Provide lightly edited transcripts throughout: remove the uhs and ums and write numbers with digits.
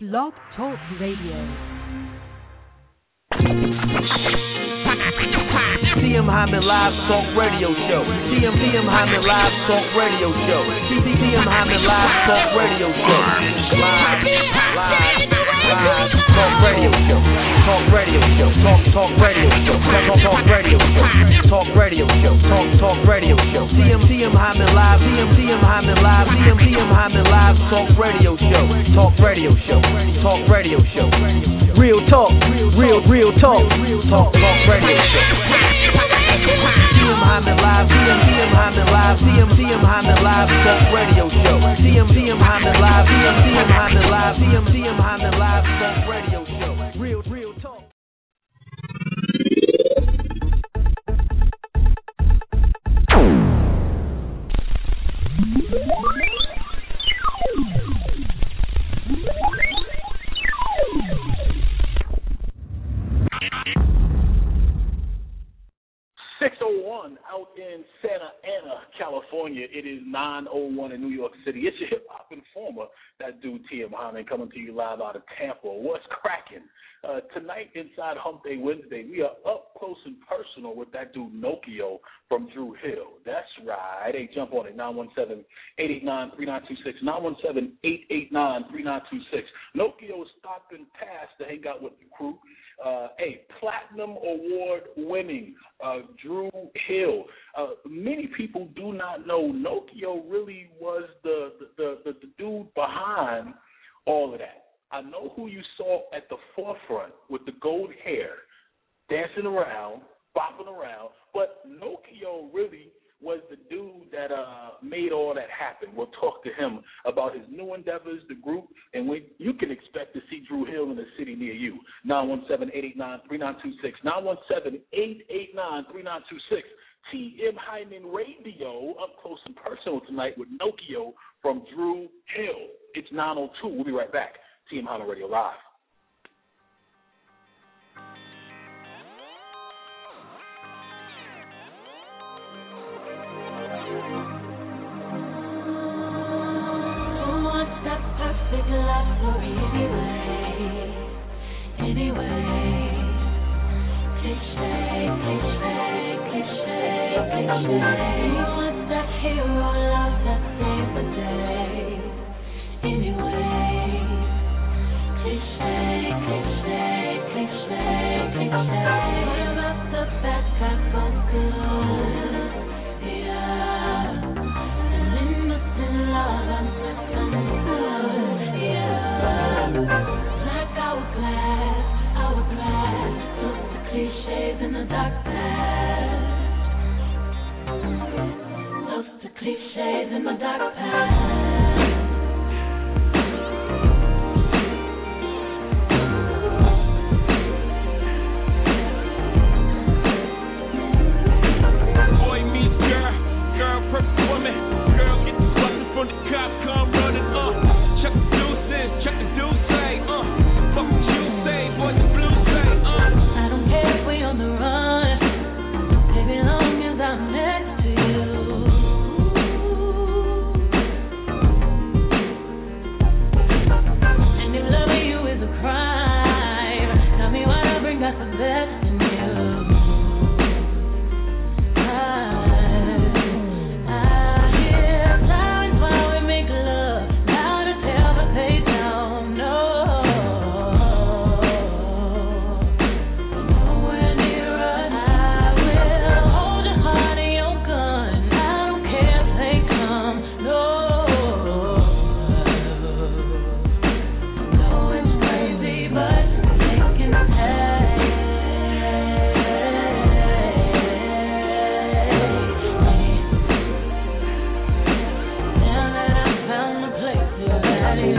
Blog Talk Radio. TM Hyman Live Talk Radio Show. TM Hyman Live Talk Radio Show. TM Hyman Live Talk Radio Show. Live Talk Radio Show. Talk Radio Show. Talk Radio Show. Talk Radio Show. Talk Radio Show. Talk Radio Show. TM Hyman Live. TM Hyman Live. TM Hyman Live Talk Radio Show. Talk Radio Show. Talk Radio Show. Real talk. Real talk. Talk Radio Show. TM Hyman Live. TM Hyman Live. TM Hyman Live Talk Radio Show. TM Hyman Live. TM Hyman Live. TM Hyman Live Talk Radio Show. Real talk. Out in Santa Ana, California. It is 9:01 in New York City. It's your hip-hop informer, that dude TM Hyman, coming to you live out of Tampa. What's cracking? Tonight, inside Hump Day Wednesday, we are up close and personal with that dude Nokio from Drew Hill. That's right. Hey, jump on it, 917-889-3926, 917-889-3926. Nokio stopped in past to hang out with the crew. Platinum Award winning Drew Hill. Many people do not know Nokio really was the dude behind all of that. I know who you saw at the forefront with the gold hair, dancing around, bopping around, but Nokio really was the dude that made all that happen. We'll talk to him about his new endeavors, the group, and when you can expect to see Drew Hill in a city near you. 917-889-3926, 917-889-3926. TM Hyman Radio, up close and personal tonight with Nokio from Drew Hill. It's 9:02. We'll be right back. TM Hyman Radio Live. Perfect love story anyway. Cliche. Who wants that hero love that saves the day? Anyway, cliche. What about the bad guy for good? Yeah, an innocent love and misunderstood. Like hourglass, look the cliches in the dark past. Look the cliches in my dark past. Boy meets girl perfect woman. Girl get the bustin' from the cop, come running up. Check the deuces, check the deuce say, fuck what you say, boy the blues say, I don't care if we on the run, baby, long as I'm next to you. And if loving you is a crime, tell me why I bring out the best in you. I hear sirens while we make love, loud to tell the pace down. No, nowhere near us. I will hold your heart in your gun. I don't care if they come. No, it's crazy, but they can take. Now that I found the place that you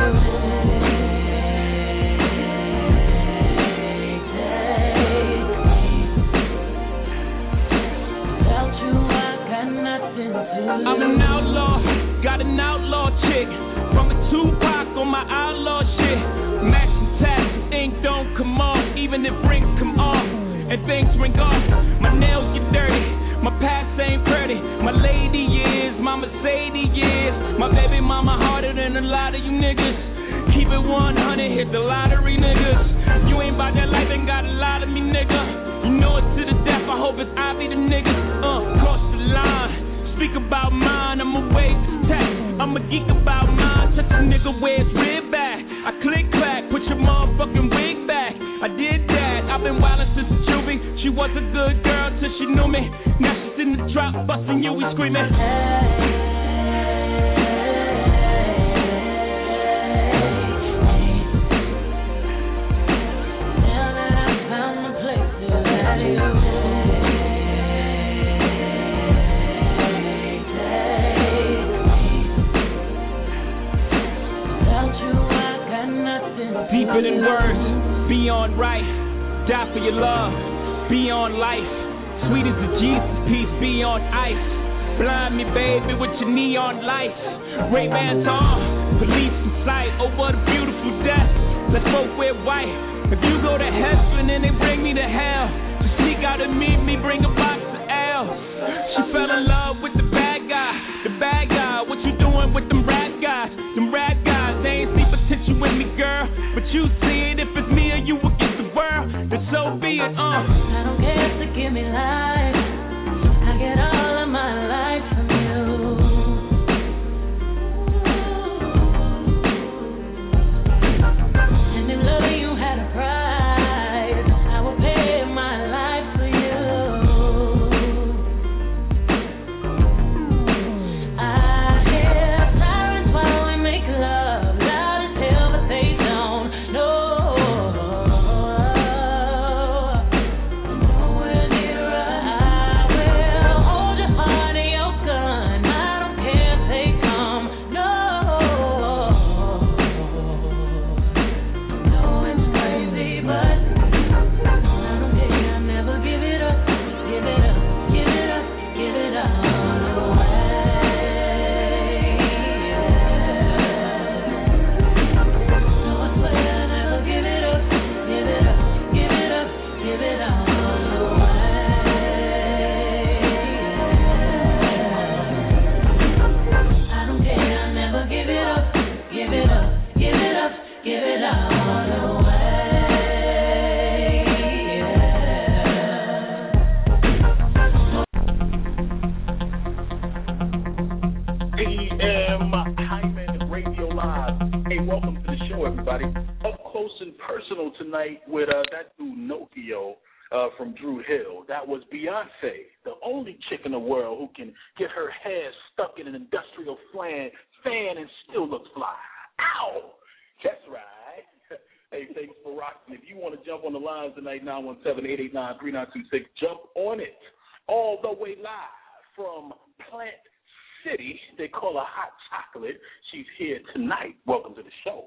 without you, I got nothing to I'm an outlaw, got an outlaw chick. From a Tupac on my outlaw shit. Matching tats, ink don't come off, even if rings come off and things ring off. My nails get dirty, my past ain't pretty. My lady is, my Mercedes is. My baby mama harder than a lot of you niggas. Keep it 100, ain't hit the lottery, niggas. You ain't about that life, ain't got a lot of me, nigga. You know it to the death, I hope it's I be the niggas. Cross the line, speak about mine, I'm a wave to text. I'm a geek about mine, touch a nigga where it's rib back. I click clack, put your motherfucking wig back. I did that, I've been wildin' since the juvie. She was a good girl till she knew me. Now she's in the drop, bustin' you, we screamin'. Deeper than words, beyond right. Die for your love, beyond life. Sweet as the Jesus, peace beyond ice. Blind me, baby, with your neon lights. Ray-Bans on, police in sight. Oh, what a beautiful death. Let's both wear white. If you go to heaven and they bring me to hell, just sneak out and meet me, bring a box of L's. She fell in love with the bad guy. The bad guy, what you doing with them rap guys? Them rap guys, they ain't see potential with me, girl. But you see it, if it's me or you against the world, then so be it, I don't care if they give me life. I get all of my life from you. And if loving you had a price, I would pay my life for you. I hear sirens while we make love, loud as hell, but they don't know. Nowhere near us. I will hold your heart and your gun. I don't care if they come. No. No, it's crazy, but I don't care. I never give it up. Give it up. Give it up. Give it up away. No, I swear I never give it up. Give it up. Give it up. Give it all away. I don't care. I never give it up. Give it up. Give it up. Give it all away. AM Hyman Radio Live. Hey, welcome to the show, everybody. Up close and personal tonight with that dude Nokio from Drew Hill. That was Beyonce, the only chick in the world who can get her hair stuck in an industrial fan and still looks fly. Ow! That's right. Hey, thanks for rocking. If you want to jump on the lines tonight, 917-889-3926, jump on it. All the way live from Plant City. They call her Hot Chocolate. She's here tonight. Welcome to the show.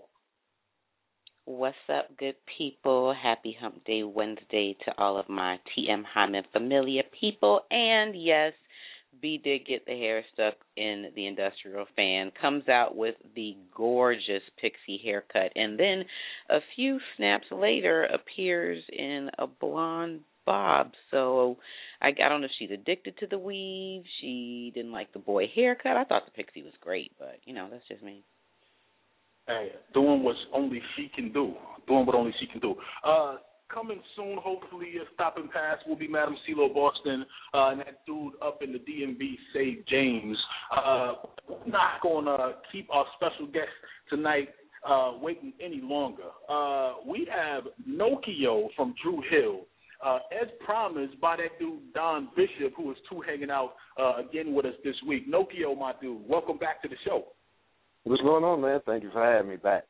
What's up, good people? Happy Hump Day Wednesday to all of my TM Hyman familiar people. And yes, B did get the hair stuck in the industrial fan. Comes out with the gorgeous pixie haircut. And then a few snaps later appears in a blonde bob. So I don't know if she's addicted to the weave. She didn't like the boy haircut. I thought the pixie was great, but, you know, that's just me. Hey, doing what only she can do. Doing what only she can do. Coming soon, hopefully, stopping past will be Madam CeeLo Boston and that dude up in the DMV, Save James. We're not going to keep our special guest tonight waiting any longer. We have Nokio from Drew Hill. As promised by that dude Don Bishop, who is hanging out again with us this week. Nokio, my dude, welcome back to the show. What's going on, man? Thank you for having me back.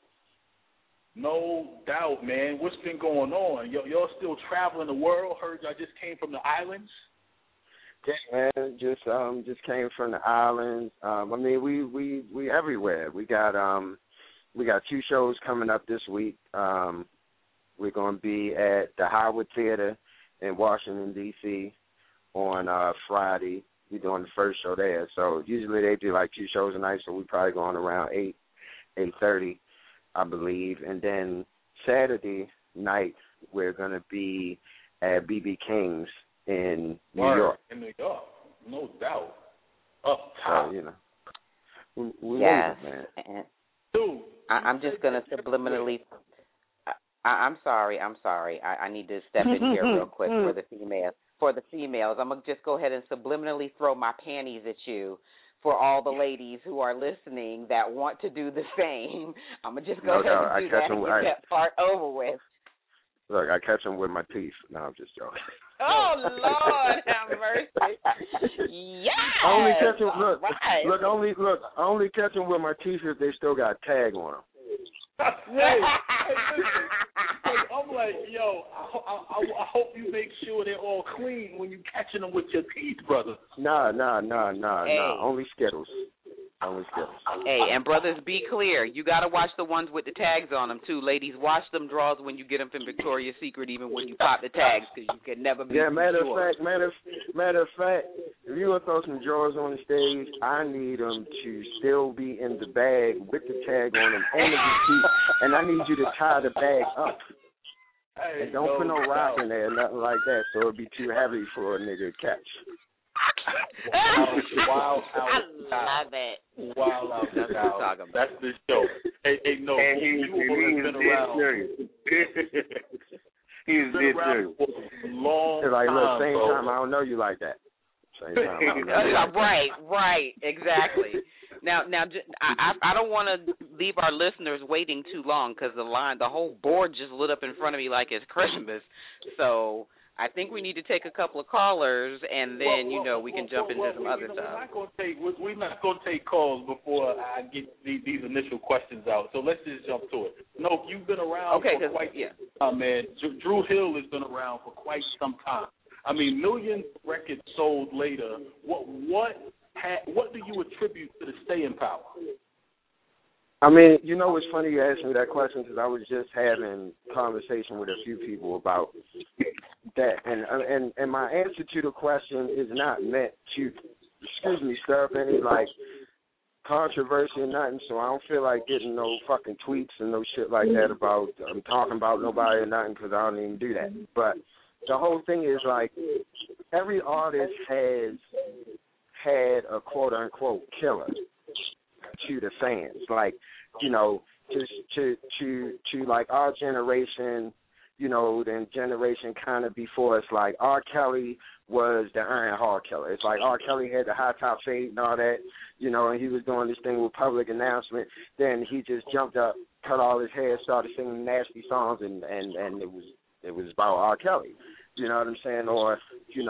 No doubt, man. What's been going on? Y'all still traveling the world? Heard y'all just came from the islands? Yeah, man. Just came from the islands. I mean, we everywhere. We got 2 shows coming up this week. We're going to be at the Howard Theater in Washington, D.C. on Friday. We're doing the first show there. So usually they do like 2 shows a night, so we're probably going around 8:30, I believe. And then Saturday night we're going to be at B.B. King's in New York. In New York, no doubt. Up top. So, you know. We yes. made it, man. Dude, I'm just going to subliminally I'm sorry. I need to step in here real quick for the females. For the females, I'm gonna just go ahead and subliminally throw my panties at you. For all the ladies who are listening that want to do the same, I'm gonna just go ahead and do that and get that part over with. Look, I catch them with my teeth. No, I'm just joking. Oh, Lord have mercy. Yes. I only catch them. Look, right. I only catch them with my teeth if they still got a tag on them. Hey, listen. I'm like, yo, I hope you make sure they're all clean when you catching them with your teeth, brother. Nah. Only Skittles. Hey, and brothers, be clear. You got to watch the ones with the tags on them, too. Ladies, watch them draws when you get them from Victoria's Secret, even when you pop the tags, because you can never be Yeah, matter sure. of fact, if you want to throw some drawers on the stage, I need them to still be in the bag with the tag on them and the receipt, and I need you to tie the bag up. Hey, And don't put no rock in there, nothing like that, so it'll be too heavy for a nigga to catch. Wild out. I love it. Wild out. That's what I'm talking about. That's the show. Hey, no. And he's been around. serious. He's been around for a long It's like, look, same bro. time, I don't know you like that. Same time, I don't know you like that. Right, exactly. Now, I don't want to leave our listeners waiting too long because the whole board just lit up in front of me like it's Christmas. So I think we need to take a couple of callers, and then we can jump into some other stuff. We're not going to take calls before I get these initial questions out. So let's just jump to it. No, you've been around for quite some time, man. Drew Hill has been around for quite some time. I mean, millions of records sold later. What do you attribute to the staying power? I mean, what's funny you asked me that question because I was just having a conversation with a few people about that, and my answer to the question is not meant to, stir up any controversy or nothing. So I don't feel like getting no fucking tweets and no shit like that about I'm talking about nobody or nothing because I don't even do that. But the whole thing is every artist has had a quote unquote killer to the fans, to our generation, the generation kind of before us, R. Kelly was the Iron Heart killer. It's R. Kelly had the high top fade and all that, and he was doing this thing with public announcement. Then he just jumped up, cut all his hair, started singing nasty songs, and it was about R. Kelly. You know what I'm saying? Or,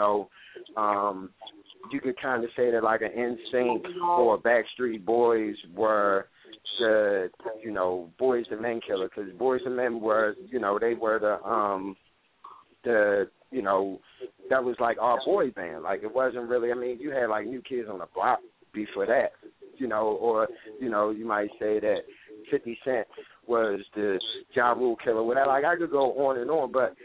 you could kind of say that an NSYNC or Backstreet Boys were the, Boys and Men killer, because Boys and Men were, they were that was our boy band. It wasn't really, you had New Kids on the Block before that, or, you might say that 50 Cent was the Ja Rule killer, whatever. I could go on and on, but,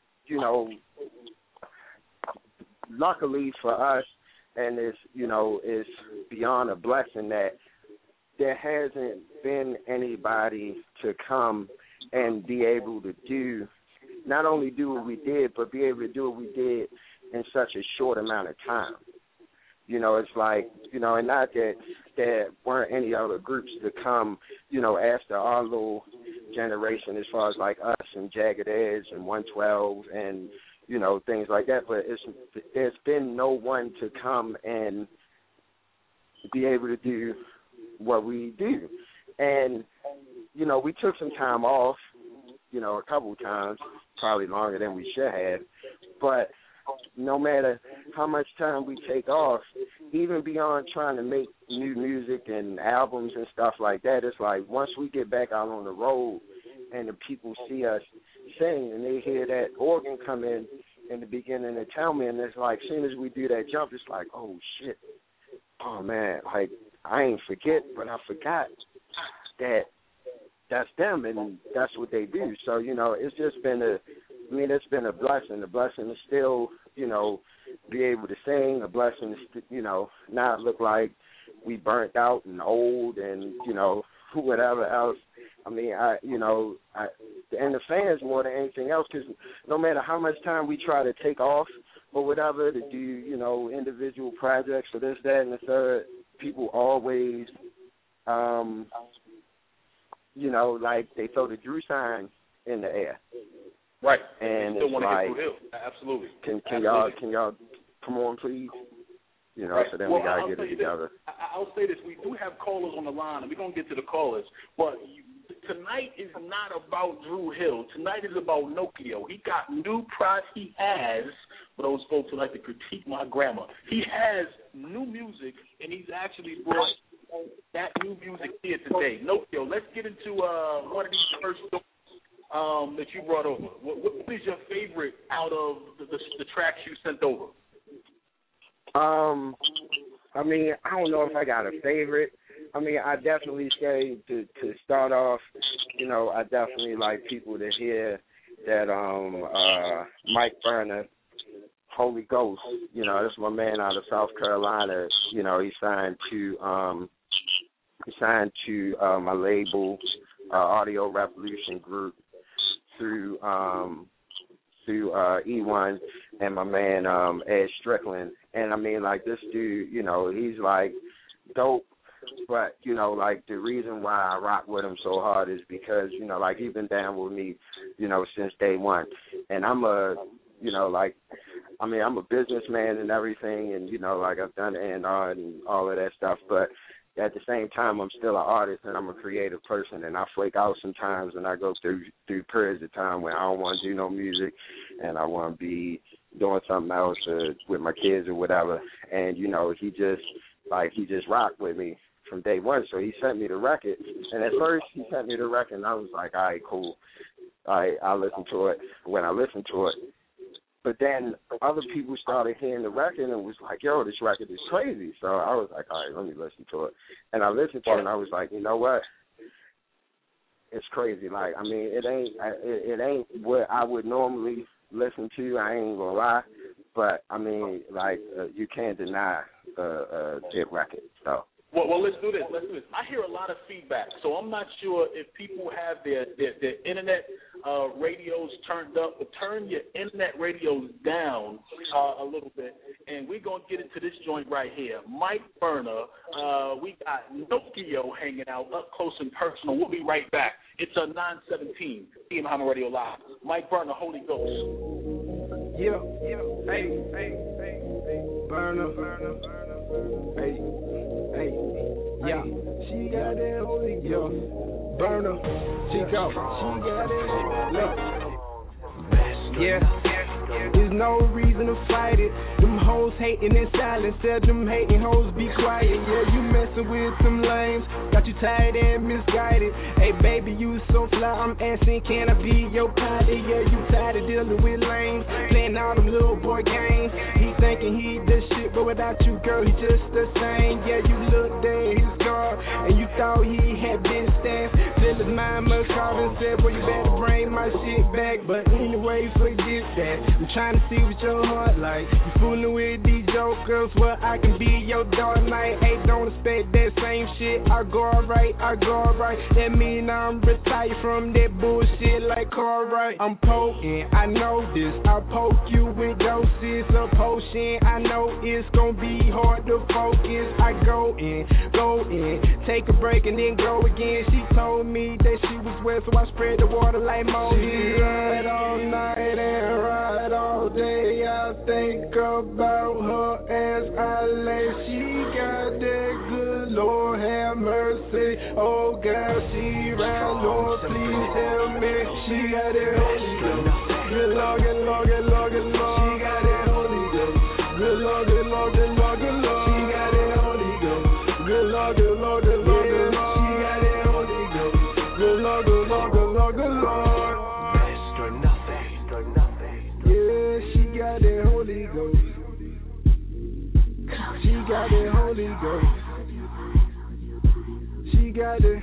luckily for us, and it's beyond a blessing that there hasn't been anybody to come and be able to not only do what we did, but be able to do what we did in such a short amount of time. It's and not that there weren't any other groups to come, after our little generation as far as us and Jagged Edge and 112 and things like that, but there's been no one to come and be able to do what we do. And, we took some time off, a couple of times, probably longer than we should have, but no matter how much time we take off, even beyond trying to make new music and albums and stuff like that, it's once we get back out on the road and the people see us sing and they hear that organ come in the beginning and tell me, and it's as soon as we do that jump, it's oh shit, oh man, I ain't forget, but I forgot that that's them and that's what they do. So, it's just been it's been a blessing. A blessing to still, be able to sing, a blessing to, not look like we burnt out and old and, whatever else. And the fans more than anything else, because no matter how much time we try to take off or whatever to do, individual projects or this, that, and the third, people always, they throw the Drew sign in the air. Right. And you still it's want to like, get through Hill. Absolutely. Can y'all come on, please? You know, right. so then well, we got to I'll get it together. I'll say this. We do have callers on the line, and we're going to get to the callers. But tonight is not about Drew Hill. Tonight is about Nokio. He got new projects. He has, for those folks who like to critique my grammar, he has new music, and he's actually brought that new music here today. Nokio, let's get into one of these first that you brought over. What is your favorite out of the tracks you sent over? I mean, I don't know if I got a favorite. I mean, I definitely say to start off, you know, I definitely like people to hear that Mike Burner, Holy Ghost, you know, that's my man out of South Carolina. You know, he signed to my label, Audio Revolution Group, through E1 and my man Ed Strickland. And I mean, like, this dude, you know, he's like dope, but, you know, like, the reason why I rock with him so hard is because, you know, like, he's been down with me, you know, since day one. And I'm a businessman and everything, and, you know, like, I've done A&R and all of that stuff, but at the same time, I'm still an artist and I'm a creative person, and I flake out sometimes, and I go through periods of time where I don't want to do no music and I want to be doing something else with my kids or whatever. And, you know, he just rocked with me from day one. So he sent me the record, and at first he sent me the record, and I was like, all right, cool. I listened to it. When I listened to it, but then other people started hearing the record and was like, yo, this record is crazy. So I was like, all right, let me listen to it. And I listened to it, and I was like, you know what? It's crazy. Like, I mean, it ain't what I would normally listen to. I ain't gonna lie. But, I mean, like, you can't deny a hit record. So. Well, let's do this. I hear a lot of feedback, so I'm not sure if people have their internet radios turned up, but turn your internet radios down a little bit, and we're going to get into this joint right here. Mike Burner, we got Nokio hanging out up close and personal. We'll be right back. It's a 917 TM Hyman Radio Live. Mike Burner, Holy Ghost. Yeah, hey, Burner, hey, yeah, she got that Holy Ghost. Burner, Chico, she got that. Look, yeah, there's no reason to fight it. Them hoes hating in silence, tell them hating hoes be quiet. Yeah, you messing with some lames, got you tired and misguided. Hey baby, you so fly, I'm asking, can I be your pilot? Yeah, you tired of dealing with lames, playing all them little boy games. He thinking he the shit, but without you, girl, he just the same. Yeah, you looked at his car and you thought he had been stamped. Till his mama called and said, boy, you better bring my shit back. But anyway, forget that. I'm trying to see what your heart like. You fooling with these jokers, well, I can be your dark night. Hey, don't expect that same shit. I go alright. That mean I'm retired from that bullshit like Cartwright. I'm potent, I know this. I'll poke you with doses of potion. I know it's gonna be hard to focus. I go in, take a break and then go again. She told me that she was wet, so I spread the water like Moby. She ride all night and ride all day. I think about her as I lay. She got that good, Lord have mercy. Oh God, she ride, Lord please help me. She got that Holy Ghost. Good Lord, good Lord, good Lord, good Lord. She got that Holy Ghost. Good Lord, good Lord, good Lord, good Lord. She got that Holy Ghost. Good Lord, good Lord, good Lord, good Lord. She got that Holy Ghost. Good Lord, good Lord, good Lord, good Lord. Master nothing. Yeah, she got that Holy Ghost. She got that Holy Ghost. She got it.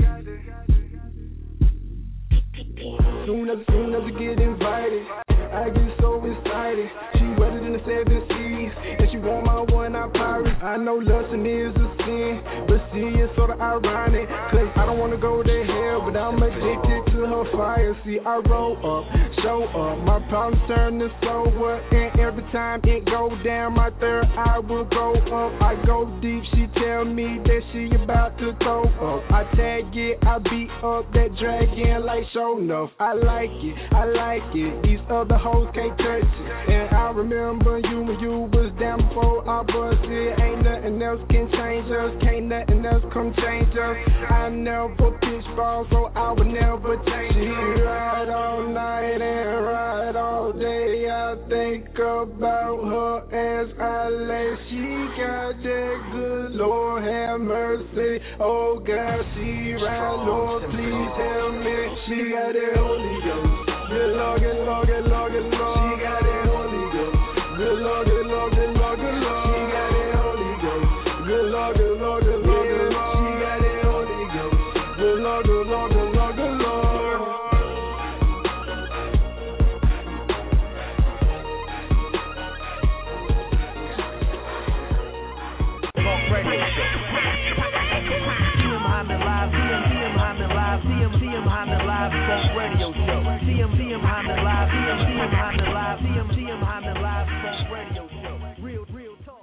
Soon as I get invited, I get so excited. She wetter than the 7 seas, and she want my one I pirate. I know lusting is a sin, but see it's sorta ironic. Cause I don't wanna go to hell, but I'm addicted to to her fire. See, I roll up, show up. My problems turn to sober. And every time it go down, my third eye will go up. I go deep, she tell me that she about to throw up. I tag it, I beat up that dragon like show enough. I like it, I like it. These other hoes can't touch it. And I remember you when you was down before I busted. Ain't nothing else can change us. Can't nothing else come change us. I never pitch balls, so I would never change. She ride all night and ride all day. I think about her as I lay. She got that good, Lord have mercy. Oh God, she ride, Lord, please tell me. She got that Holy Ghost. Good Lord, good Lord, good Lord, good Lord. She got that Holy Ghost. Good Lord, good Lord, good Lord, good Lord. She got that Holy Ghost. Good Lord, good Lord, good Lord, good Lord. She got that Holy Ghost. Good Lord, good Lord, good Lord, good Lord. Talk Radio Show. TM Hyman Live, TM Hyman Live, TM Hyman Live, Talk Radio Show. TM Hyman Live, TM Hyman Live, TM Hyman Live, Talk Radio Show. Real talk.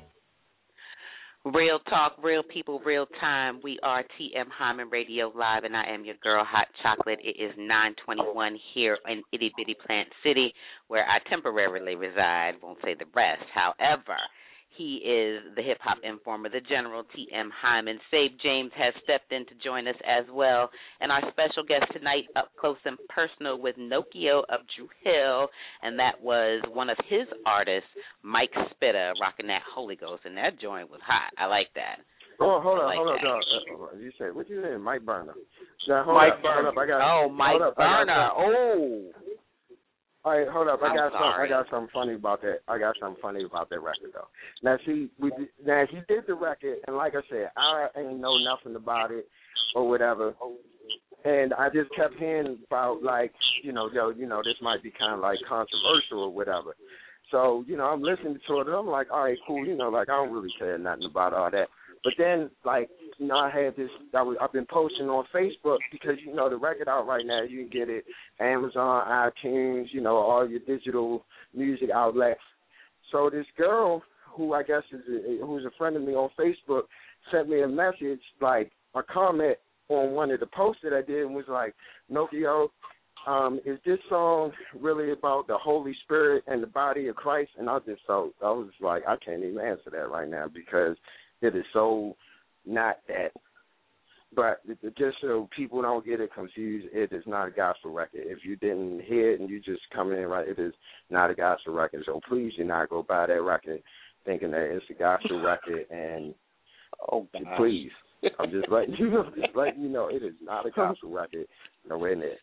Real talk, real people, real time. We are TM Hyman Radio Live, and I am your girl, Hot Chocolate. It is 9:21 here in Itty Bitty Plant City, where I temporarily reside. Won't say the rest. However, he is the hip-hop informer, the General TM Hyman. Save James has stepped in to join us as well. And our special guest tonight, up close and personal with Nokio of Drew Hill, and that was one of his artists, Mike Spitta, rocking that Holy Ghost, and that joint was hot. I like that. Oh, hold on. You said, what you saying? Mike Burner. Now, Mike Burner. Mike Burner. Oh. All right, hold up. I sorry. got something funny about that. I got something funny about that record though. Now, see, he did the record, and like I said, I ain't know nothing about it or whatever. And I just kept hearing about like, this might be kind of like controversial or whatever. So, I'm listening to it, and I'm like, all right, cool. Like I don't really care nothing about all that. But then, like, I had this, I've been posting on Facebook because, the record out right now, you can get it Amazon, iTunes, all your digital music outlets. So this girl, who I guess who's a friend of me on Facebook, sent me a message, like a comment on one of the posts that I did, and was like, Nokio, is this song really about the Holy Spirit and the body of Christ? And I was like, I can't even answer that right now because it is so not that. But just so people don't get it confused, it is not a gospel record. If you didn't hear it and you just come in right, it is not a gospel record. So please do not go buy that record thinking that it's a gospel record. And please, I'm just letting you know, it is not a gospel record. Nowhere near.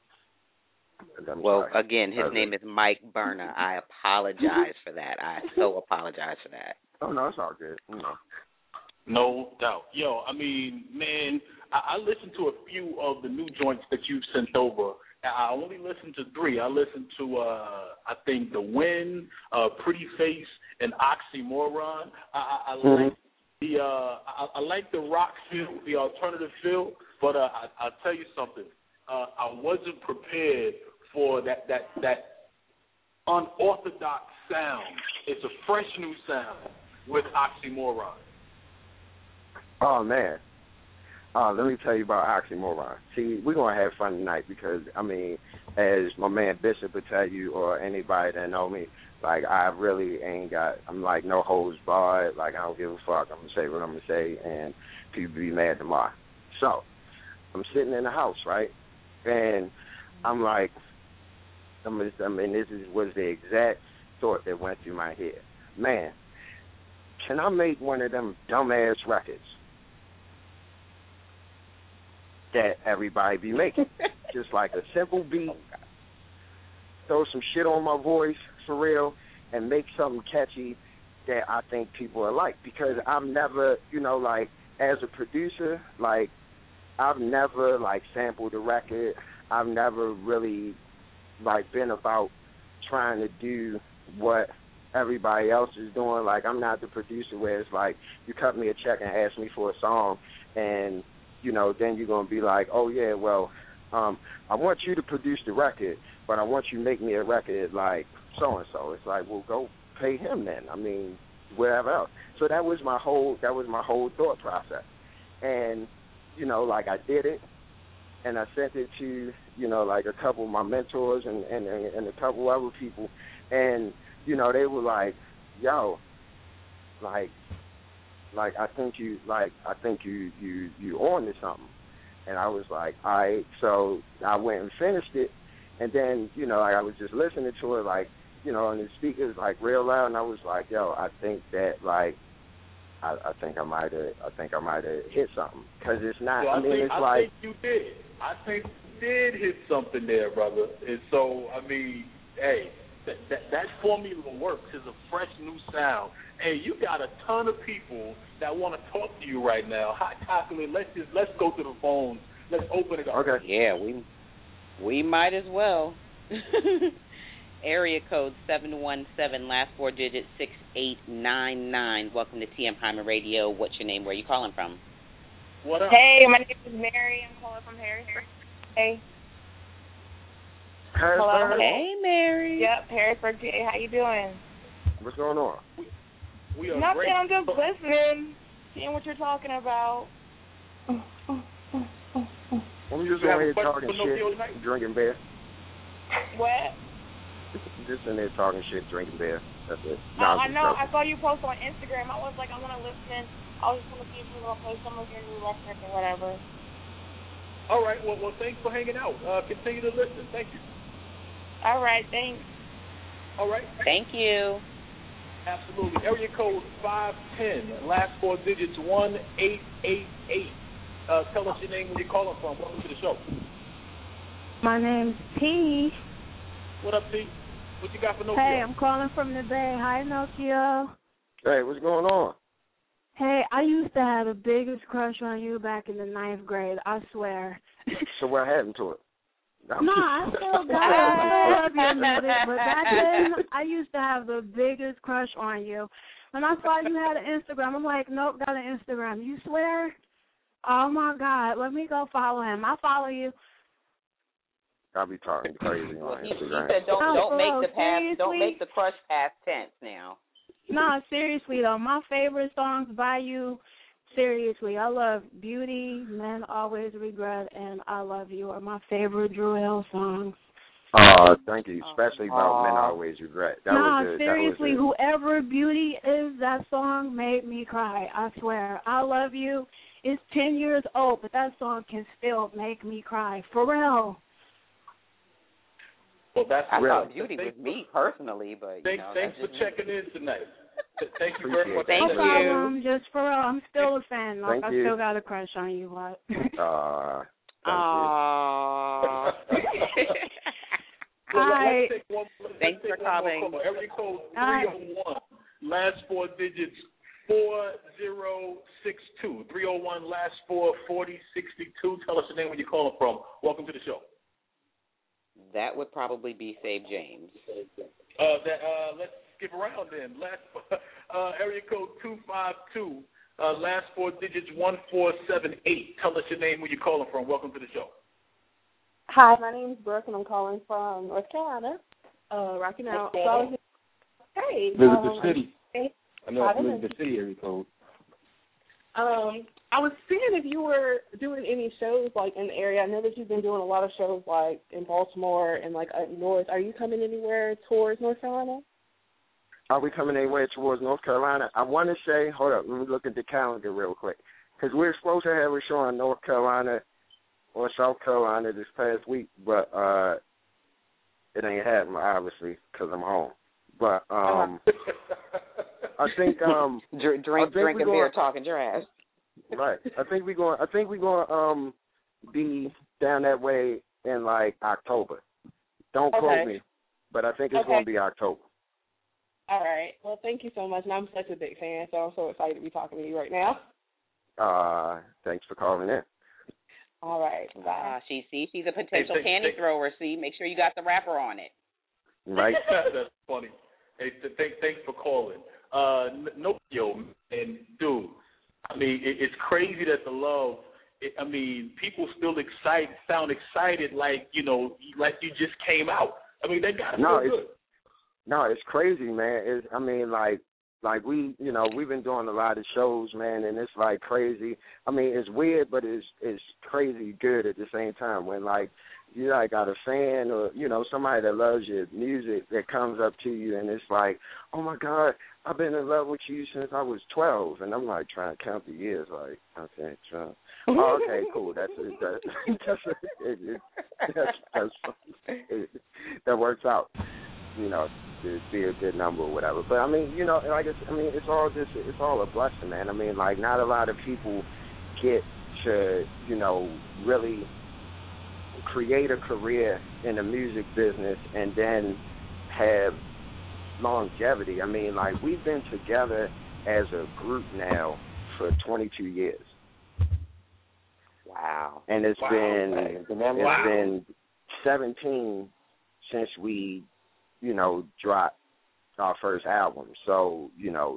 Well, again, his name is Mike Burner. I apologize for that. I so apologize for that. Oh, no, it's all good. No doubt. Yo, I mean, man, I listened to a few of the new joints that you've sent over. I only listened to 3. I listened to, I think, The Win, Pretty Face, and Oxymoron. I like the I like the rock feel, the alternative feel, but I'll tell you something. I wasn't prepared for that unorthodox sound. It's a fresh new sound with Oxymoron. Oh, man. Let me tell you about Oxymoron. See, we're going to have fun tonight because, I mean, as my man Bishop would tell you or anybody that know me, like, I really I'm like no holds barred. Like, I don't give a fuck. I'm going to say what I'm going to say, and people be mad tomorrow. So, I'm sitting in the house, right? And I'm like, this was the exact thought that went through my head. Man, can I make one of them dumbass records that everybody be making? Just like a simple beat, throw some shit on my voice for real, and make something catchy that I think people will like. Because I've never, like, as a producer, like, I've never, like, sampled a record. I've never really, like, been about trying to do what everybody else is doing. Like, I'm not the producer where it's like you cut me a check and ask me for a song and, then you're going to be like, oh, yeah, well, I want you to produce the record, but I want you to make me a record like so and so. It's like, well, go pay him then. I mean, wherever else. So that was my whole thought process. And, you know, like I did it, and I sent it to, you know, like a couple of my mentors and a couple other people, and, you know, they were like, yo, like I think you on to something. And I was like, all right. So I went and finished it, and then, you know, like I was just listening to it, like, you know, and the speakers like real loud, and I was like, yo, I think that like I think I might have hit something, because it's not. Well, I think you did. I think you did hit something there, brother. And so, I mean, hey, that formula works. It's a fresh new sound. Hey, you got a ton of people that want to talk to you right now. Hot topic. Let's go to the phones. Let's open it up. Okay. Yeah, we might as well. Area code 717, last four digits 6899. Welcome to TM Hyman Radio. What's your name? Where are you calling from? What up? Hey, my name is Mary. I'm calling from Harrisburg. Hey. Harrisburg? Hello. Hey, Mary. Yep, Harrisburg, PA. How you doing? What's going on? We are Nothing. great. I'm just listening, seeing what you're talking about. I'm just You have over a here question talking for Nokia shit, tonight? drinking beer. What? Just in there talking shit, drinking beer. That's it. I know. I saw you post on Instagram. I was like, I want to listen. I was just going to see if you were going to play some of your new records or whatever. All right. Well, thanks for hanging out. Continue to listen. Thank you. All right. Thanks. All right. Thank you. Absolutely. Area code 510, last four digits 1888. Tell us your name, where you're calling from. Welcome to the show. My name's P. What up, P? What you got for Nokia? Hey, I'm calling from the Bay. Hi, Nokia. Hey, what's going on? Hey, I used to have the biggest crush on you back in the 9th grade. I swear. So what happened to it? No, I still got it. I love you, music, but back then I used to have the biggest crush on you. When I saw you had an Instagram, I'm like, nope, got an Instagram. You swear? Oh my God, let me go follow him. I follow you. I'll be talking crazy Well, on he Instagram. said don't seriously? make the crush past tense now. No, seriously though, my favorite songs by you, seriously, I love Beauty, Men Always Regret, and I Love You are my favorite Drew Hill songs. Thank you, especially about Men Always Regret. Seriously, whoever Beauty is, that song made me cry, I swear. I Love You. It's 10 years old, but that song can still make me cry, for real. Well, that's I real. thought Beauty was me personally, but Thanks for checking in tonight. Thank you very much. Thank no problem, just for real. I'm still a fan. Like, Thank I you. still got a crush on you, but. Aww. Hi. Thanks for calling. Area code 301, last four digits 4062. 301, last four 4062. Tell us your name, where you're calling from. Welcome to the show. That would probably be Save James. Let's skip around then. Last area code 252. Last four digits 1478. Tell us your name, where you're calling from. Welcome to the show. Hi, my name is Brooke, and I'm calling from North Carolina. Rocking out. Hey. Visit the city. Hey. I know it's the city area code. I was seeing if you were doing any shows like in the area. I know that you've been doing a lot of shows like in Baltimore and like up north. Are you coming anywhere towards North Carolina? Are we coming anywhere towards North Carolina? I want to say, hold up, let me look at the calendar real quick, because we're supposed to have a show in North Carolina or South Carolina this past week, but it ain't happening, obviously, because I'm home. But I think drinking beer, talking your ass. Right. I think we're going to be down that way in like October. Don't quote me, but I think it's going to be October. All right. Well, thank you so much. And I'm such a big fan, so I'm so excited to be talking to you right now. Thanks for calling in. All right. Bye. She's a potential candy thrower. See, make sure you got the wrapper on it. Right. That's funny. Hey, thanks for calling. Nokia, and dude, I mean, it's crazy that the love people still sound excited like you just came out. I mean, they got to feel good. No, it's crazy, man. Like we've been doing a lot of shows, man, and it's like crazy. I mean, it's weird, but it's crazy good at the same time. When like you like got a fan or somebody that loves your music that comes up to you and it's like, oh my God, I've been in love with you since I was 12, and I'm like trying to count the years. Like, okay, 12. Oh, okay, cool. That works out. To be a good number or whatever. But I mean, it's all a blessing, man. I mean, like not a lot of people get to, really create a career in the music business and then have longevity. I mean, like we've been together as a group now for 22 years. Wow. And it's been 17 since we dropped our first album. So,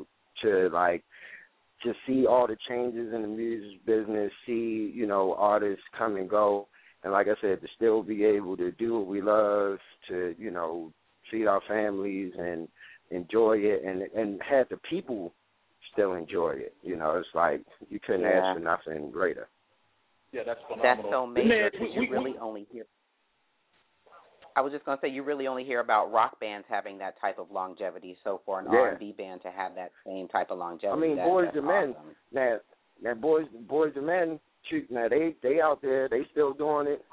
to see all the changes in the music business, see, artists come and go, and like I said, to still be able to do what we love, to, feed our families and enjoy it, and have the people still enjoy it. It's like you couldn't ask for nothing greater. Yeah, that's phenomenal. That's so major because you really only hear... I was just going to say, you really only hear about rock bands having that type of longevity. So for an R&B band to have that same type of longevity, I mean, Boys II Men. Now Boys II Men. Now they out there. They still doing it.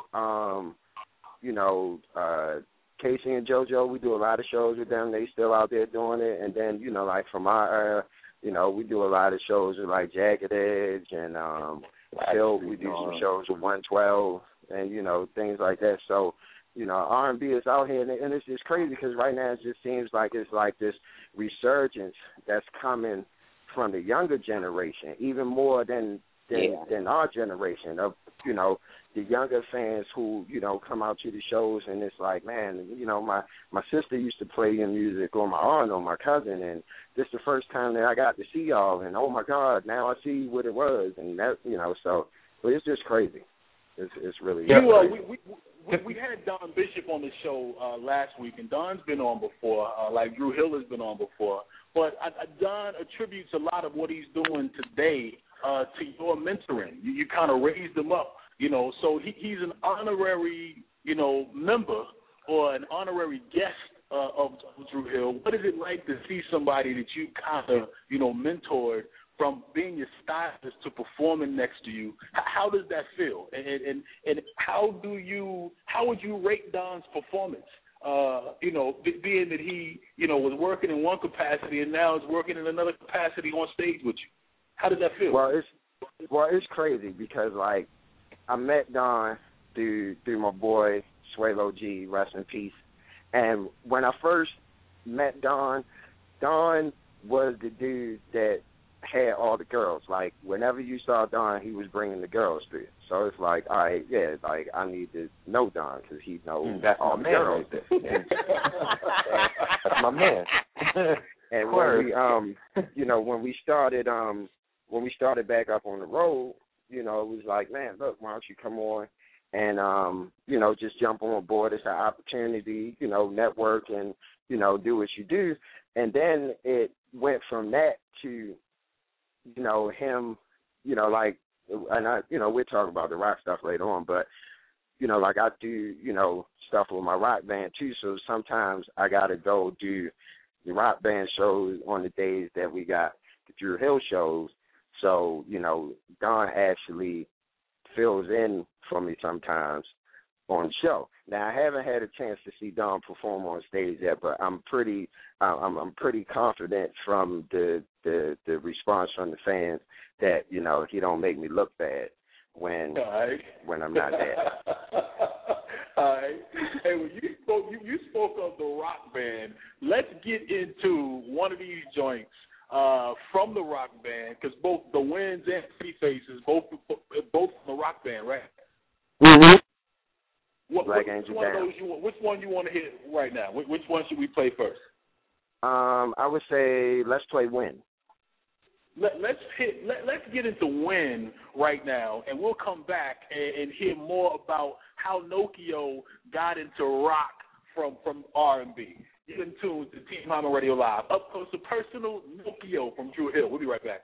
Casey and JoJo. We do a lot of shows with them. They still out there doing it. And then like from our era, we do a lot of shows with like Jagged Edge and Silk. We do some shows with 112 and things like that. So. R&B is out here, and it's just crazy because right now it just seems like it's like this resurgence that's coming from the younger generation, even more than our generation of, the younger fans who, come out to the shows, and it's like, man, my sister used to play your music, or my aunt or my cousin, and this is the first time that I got to see y'all, and oh my God, now I see what it was, and that, so, but it's just crazy. It's really crazy. We had Don Bishop on the show last week, and Don's been on before, like Drew Hill has been on before. But Don attributes a lot of what he's doing today to your mentoring. You kind of raised him up, so he's an honorary, member or an honorary guest of Drew Hill. What is it like to see somebody that you kind of, mentored from being your stylist to performing next to you? How does that feel? And how would you rate Don's performance? Being that he, was working in one capacity and now is working in another capacity on stage with you. How does that feel? Well, it's crazy because like I met Don through my boy Swalo G, rest in peace. And when I first met Don was the dude that had all the girls. Like, whenever you saw Don, he was bringing the girls through. So it's like, all right, like, I need to know Don because he knows all the girls. That's my man. And when we started back up on the road, it was like, man, look, why don't you come on and, just jump on board. It's an opportunity, network and, do what you do. And then it went from that to, him, like, and I, we'll talk about the rock stuff later on, but, like I do, stuff with my rock band too. So sometimes I got to go do the rock band shows on the days that we got the Drew Hill shows. So, Don actually fills in for me sometimes on the show. Now, I haven't had a chance to see Don perform on stage yet, but I'm pretty confident from the response from the fans that he don't make me look bad when I'm not there. All right. Hey, when you spoke of the rock band, let's get into one of these joints from the rock band because both the Winds and Pretty Faces both from the rock band, right? Mm-hmm. Which one you want to hit right now? Which one should we play first? I would say let's play Win. let's get into When right now, and we'll come back and hear more about how Nokio got into rock from R&B. You're in tune to Team Hyman Radio Live. Up close and personal, Nokio from Drew Hill. We'll be right back.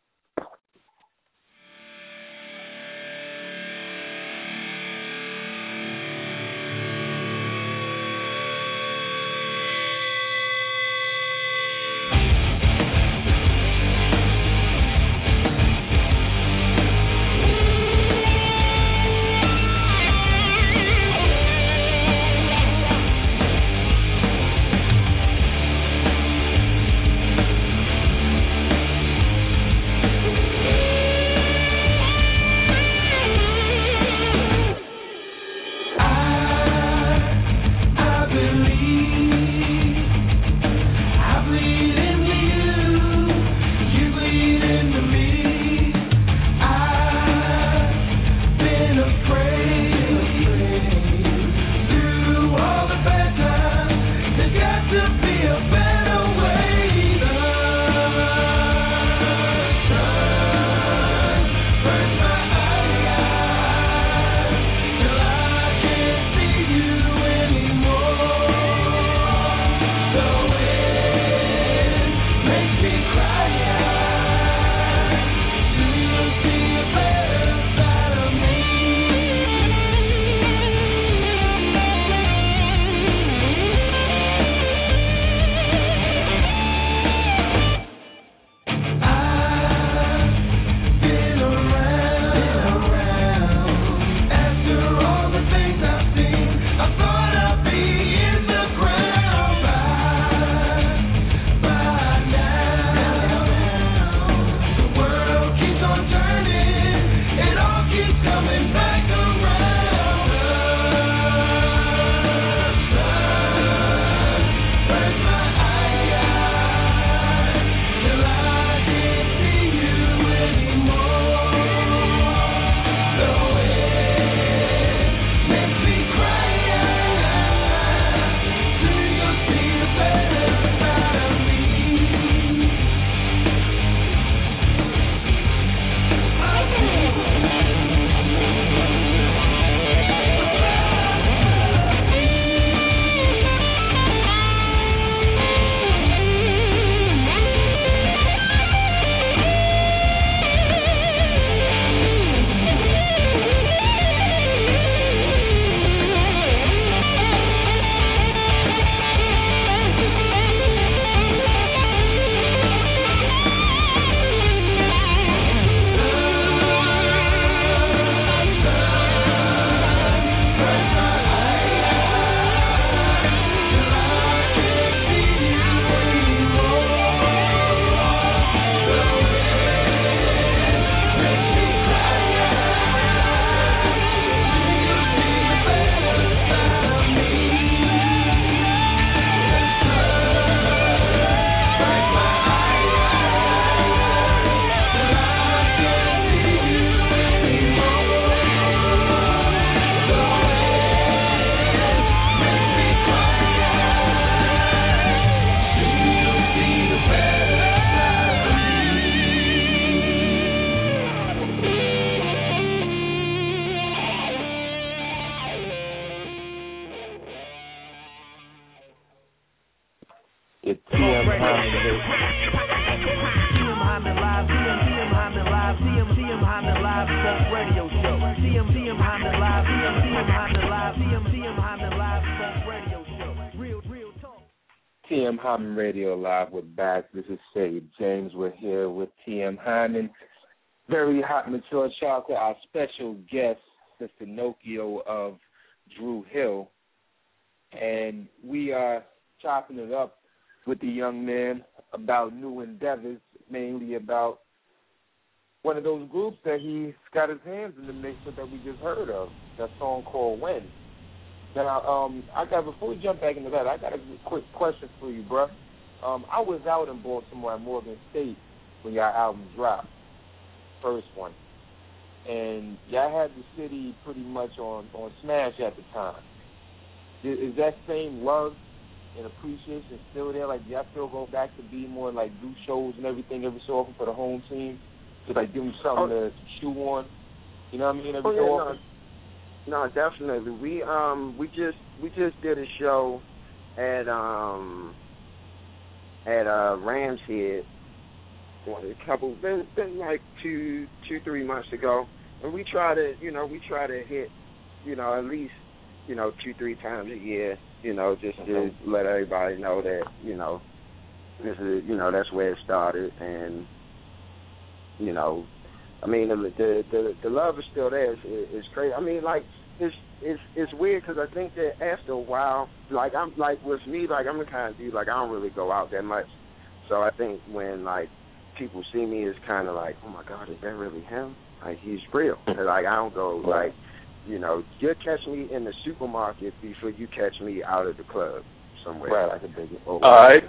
TM Hyman Radio Live. We're back. This is Sage James. We're here with TM Hyman. Very hot, mature chocolate. Our special guest, Sister Nokio of Drew Hill. And we are chopping it up with the young man about new endeavors, mainly about one of those groups that he's got his hands in the mix with that we just heard of, that song called When. Now, before we jump back into that, I got a quick question for you, bro. I was out in Baltimore at Morgan State when your album dropped, first one. And y'all had the city pretty much on smash at the time. Is that same love and appreciation still there? Like, do y'all still go back to be more like do shows and everything every so often for the home team? To like give them something to chew on? You know what I mean? Every so often? No, definitely. We just did a show at Rams Head been like 2-3 months ago, and we try to hit at least 2-3 times a year, just to let everybody know that this is that's where it started, and I mean the love is still there. It's crazy. I mean, like it's weird because I think that after a while, like I'm like with me, like I'm the kind of dude like I don't really go out that much, so I think when like people see me, it's kind of like, oh my God, is that really him? Like he's real. Like I don't go like you'll catch me in the supermarket before you catch me out of the club somewhere. Right, I can dig it. All right.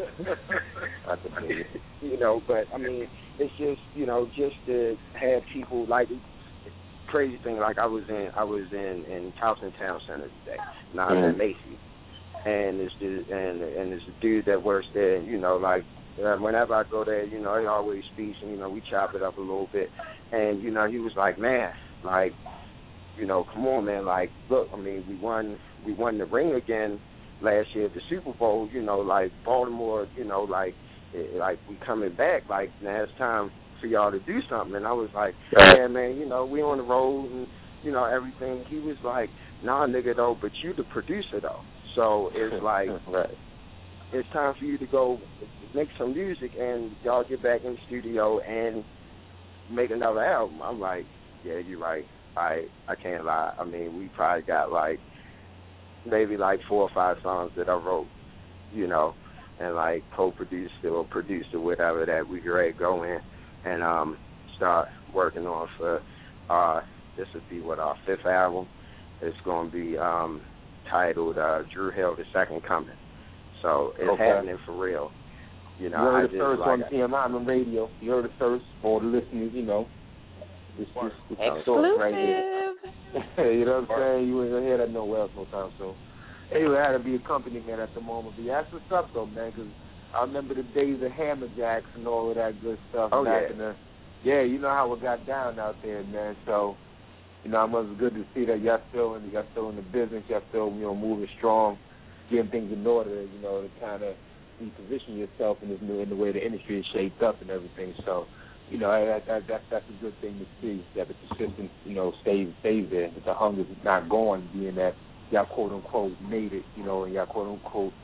I can dig it. But I mean, it's just just to have people like. Crazy thing, like I was in Towson Town Center today. Now I'm at Macy's, and it's a dude that works there. Like whenever I go there, he always speaks, and we chop it up a little bit. And he was like, man, like, come on, man, like, look, I mean, we won the ring again last year at the Super Bowl. Like Baltimore, like we coming back. Like now it's time for y'all to do something. And I was like, yeah, man, we on the road and, everything. He was like, nah, nigga, though, but you the producer, though. So it's like, it's time for you to go make some music and y'all get back in the studio and make another album. I'm like, yeah, you're right. I can't lie. I mean, we probably got like, maybe like 4 or 5 songs that I wrote, and like co-produced or produced or whatever that we ready to go in. And start working on for this would be our 5th album. It's going to be titled Drew Hill: The Second Coming. So it's happening for real. You heard it first on TM Hyman Radio. You heard it first for the listeners. This exclusive right here. You know what I'm saying? You ain't gonna hear that nowhere else no time soon. Anyway, I had to be a company man at the moment. But that's what's up though, man, because I remember the days of Hammer Jacks and all of that good stuff back in the. Yeah, you know how it got down out there, man. So, it was good to see that y'all still in the business, y'all still, moving strong, getting things in order, to kind of reposition yourself in the way the industry is shaped up and everything. So, that's a good thing to see, that the persistence, stays there, that the hunger's not gone, being that y'all quote unquote made it, and y'all quote unquote,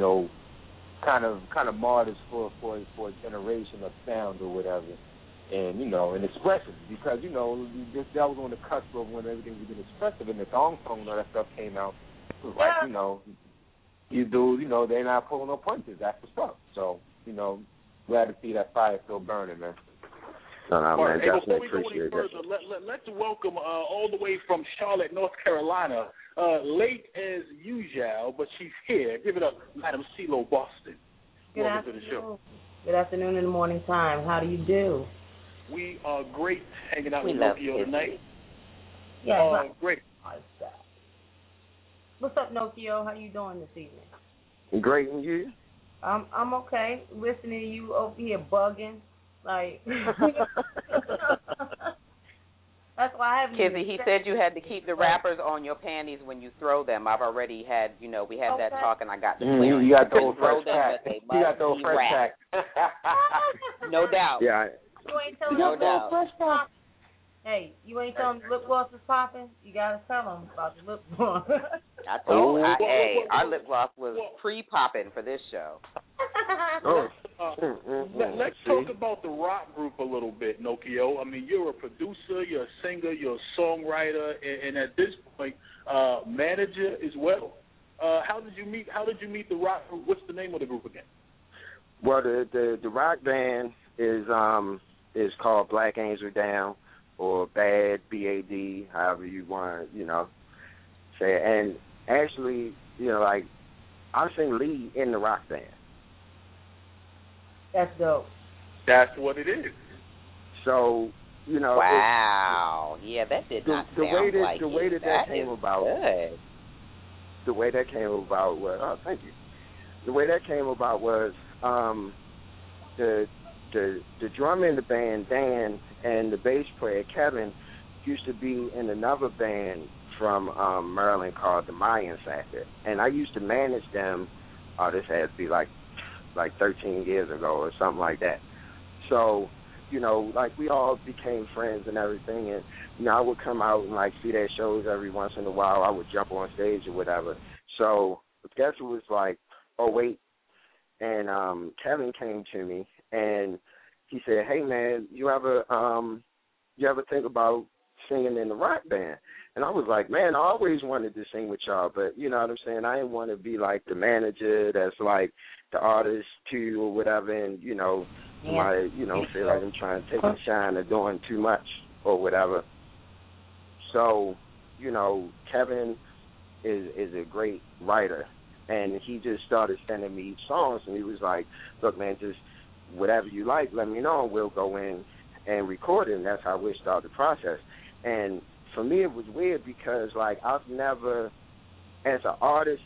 kind of martyrs for a generation of sound or whatever, and and expressive, because that was on the cusp of when everything was getting expressive, and the thong song and all that stuff came out. It was like these dudes, they're not pulling no punches. That's what's up. So glad to see that fire still burning, man. No, man, hey, definitely before we go any appreciate further, let's welcome all the way from Charlotte, North Carolina, late as usual, but she's here. Give it up, Madam CeeLo Boston. Welcome to the show. Good afternoon in the morning time. How do you do? We are great hanging out with Nokio tonight. Yeah, great. What's up, Nokio? How you doing this evening? Great, and you? I'm okay. Listening to you over here bugging. Like, that's why I haven't. Kizzy, he said you had to keep the wrappers on your panties when you throw them. I've already had, we had that talk, and I got the clearance. You got the old fresh pack. You got the old fresh pack. No doubt. Yeah. You ain't telling them fresh pack. Hey, you ain't telling them lip gloss is popping? You got to tell them about the lip gloss. I told our lip gloss was pre-popping for this show. Let's talk about the rock group a little bit, Nokio. I mean, you're a producer, you're a singer, you're a songwriter, and at this point, manager as well. How did you meet the rock group? What's the name of the group again? Well, the rock band is called Black Angel Down, or BAD, B-A-D, however you want to, say it. And actually, like, I sing lead in the rock band. That's dope. That's what it is. So, Wow. Yeah, that did not sound like the way that came about. Good. The way that came about was, thank you. the way that came about was the drummer in the band, Dan, and the bass player, Kevin, used to be in another band from Maryland called the Mayan Factor. And I used to manage them. This had to be like 13 years ago or something like that. So, you know, like we all became friends and everything. And, you know, I would come out and like see their shows every once in a while. I would jump on stage or whatever. So I guess it was like 2008. And Kevin came to me and he said, "Hey man, you ever think about singing in the rock band?" And I was like, "Man, I always wanted to sing with y'all, but you know what I'm saying? I didn't want to be like the manager that's like the artist too or whatever, and you know, somebody, you know, feel like I'm trying to take a shine or doing too much or whatever." So, you know, Kevin is a great writer. And he just started sending me songs, and he was like, "Look, man, just whatever you like, let me know, and we'll go in and record it." And that's how we started the process. And for me, it was weird because, like, I've never, as an artist,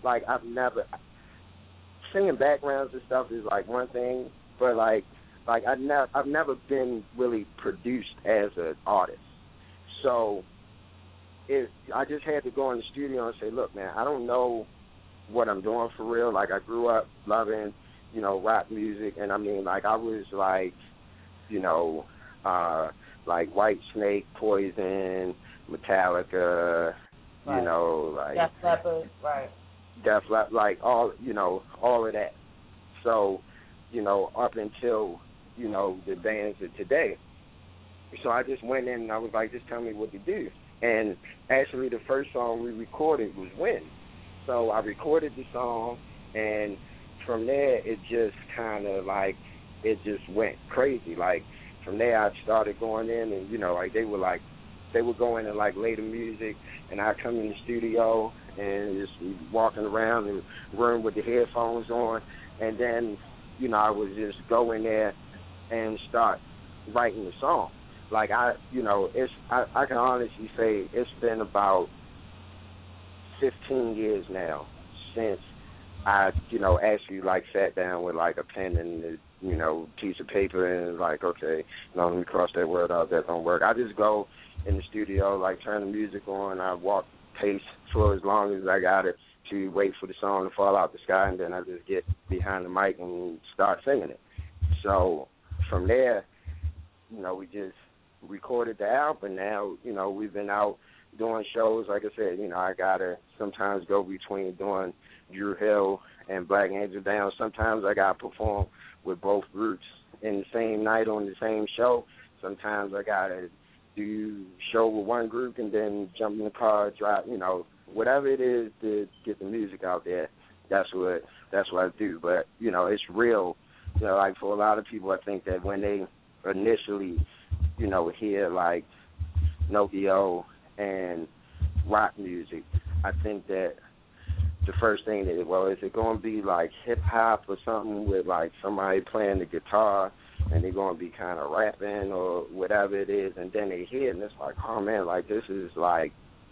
singing backgrounds and stuff is like one thing, but like I've never been really produced as an artist. So I just had to go in the studio and say, "Look, man, I don't know what I'm doing for real." Like, I grew up loving, you know, rock music, and I mean, like, I was like, you know, like Whitesnake, Poison, Metallica, right. You know, like Def Leppard, right? Def Leppard, like all, you know, all of that. So, you know, up until, you know, the bands of today. So I just went in and I was like, "Just tell me what to do." And actually, the first song we recorded was Wind. So I recorded the song, and from there it just kind of like, it just went crazy. Like, from there I started going in, and you know, like they would go in and like lay the music, and I'd come in the studio and just be walking around the room with the headphones on, and then, you know, I would just go in there and start writing the song. Like, I can honestly say it's been about 15 years now since I, you know, actually like sat down with like a pen and a, you know, piece of paper and like, okay, no, let me cross that word out, that don't work. I just go in the studio, like turn the music on, I walk pace for as long as I got it to wait for the song to fall out the sky, and then I just get behind the mic and start singing it. So from there, you know, we just recorded the album. Now, you know, we've been out doing shows. Like I said, you know, I gotta sometimes go between doing Drew Hill and Black Angel Down. Sometimes I gotta perform with both groups in the same night on the same show. Sometimes I gotta do show with one group and then jump in the car, drive, you know, whatever it is to get the music out there. That's what I do. But, you know, it's real. You know, like for a lot of people, I think that when they initially, you know, hear like Nokio and rock music, I think that the first thing that, well, is it going to be like hip hop or something with like somebody playing the guitar and they're going to be kind of rapping or whatever it is, and then they hear it and it's like, oh man, like this is like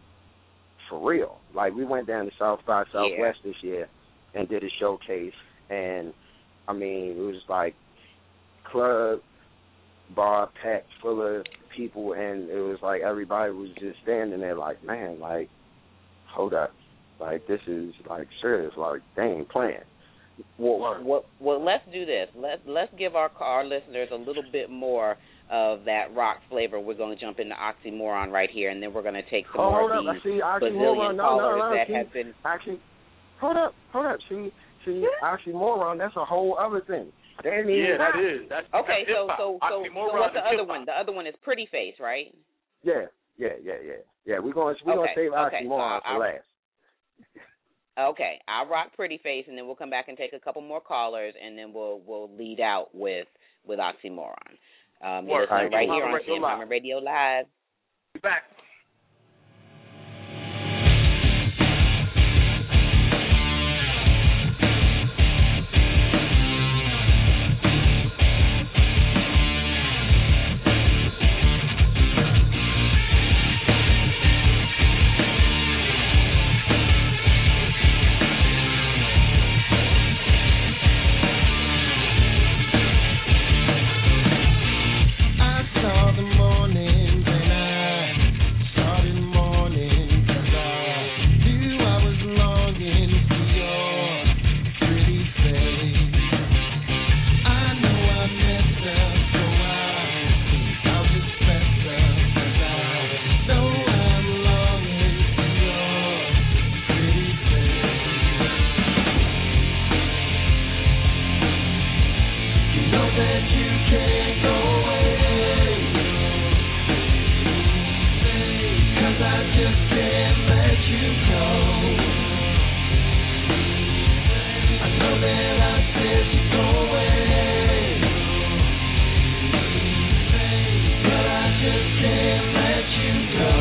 for real. Like we went down to South by Southwest this year and did a showcase, and I mean, it was like club, bar packed full of people, and it was like everybody was just standing there like, man, like, hold up. Like, this is, like, serious. Like, they ain't playing. Well, let's do this. Let's give our listeners a little bit more of that rock flavor. We're going to jump into Oxymoron right here, and then we're going to take some more of these bazillion callers that have been... Hold up. See, Oxymoron, that's a whole other thing. That is. That's okay, so what's the other one? The other one is Pretty Face, right? Yeah. We're going to save Oxymoron for last. Okay, I'll rock Pretty Face, and then we'll come back and take a couple more callers, and then we'll lead out with Oxymoron. You're listening right here on TM Hyman Radio Live. Be back. that you can't go away. 'Cause I just can't let you go. I know that I said to go away, but I just can't let you go.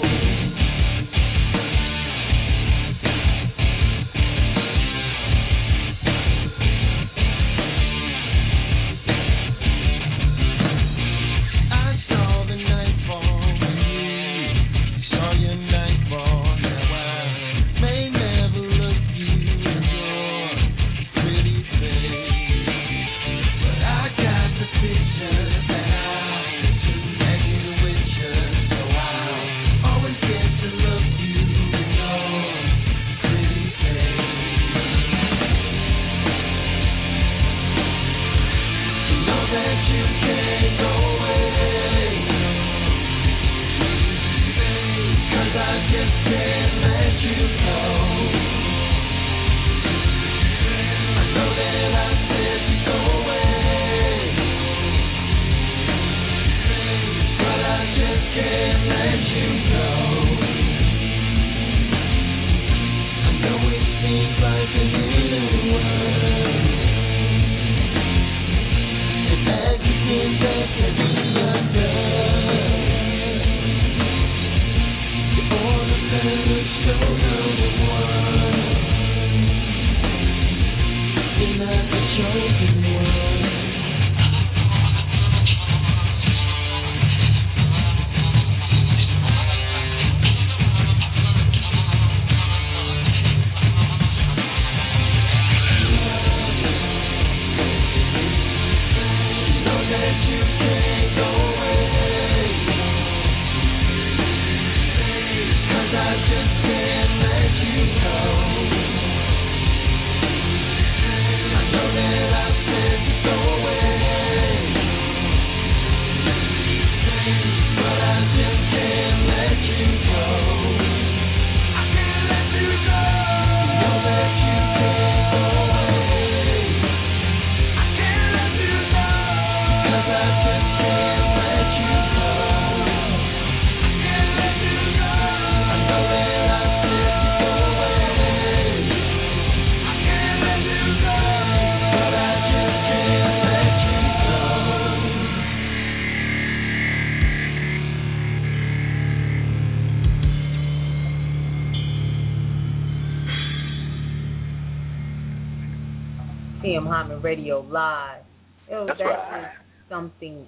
TM Hyman Radio Live. That's that right. is something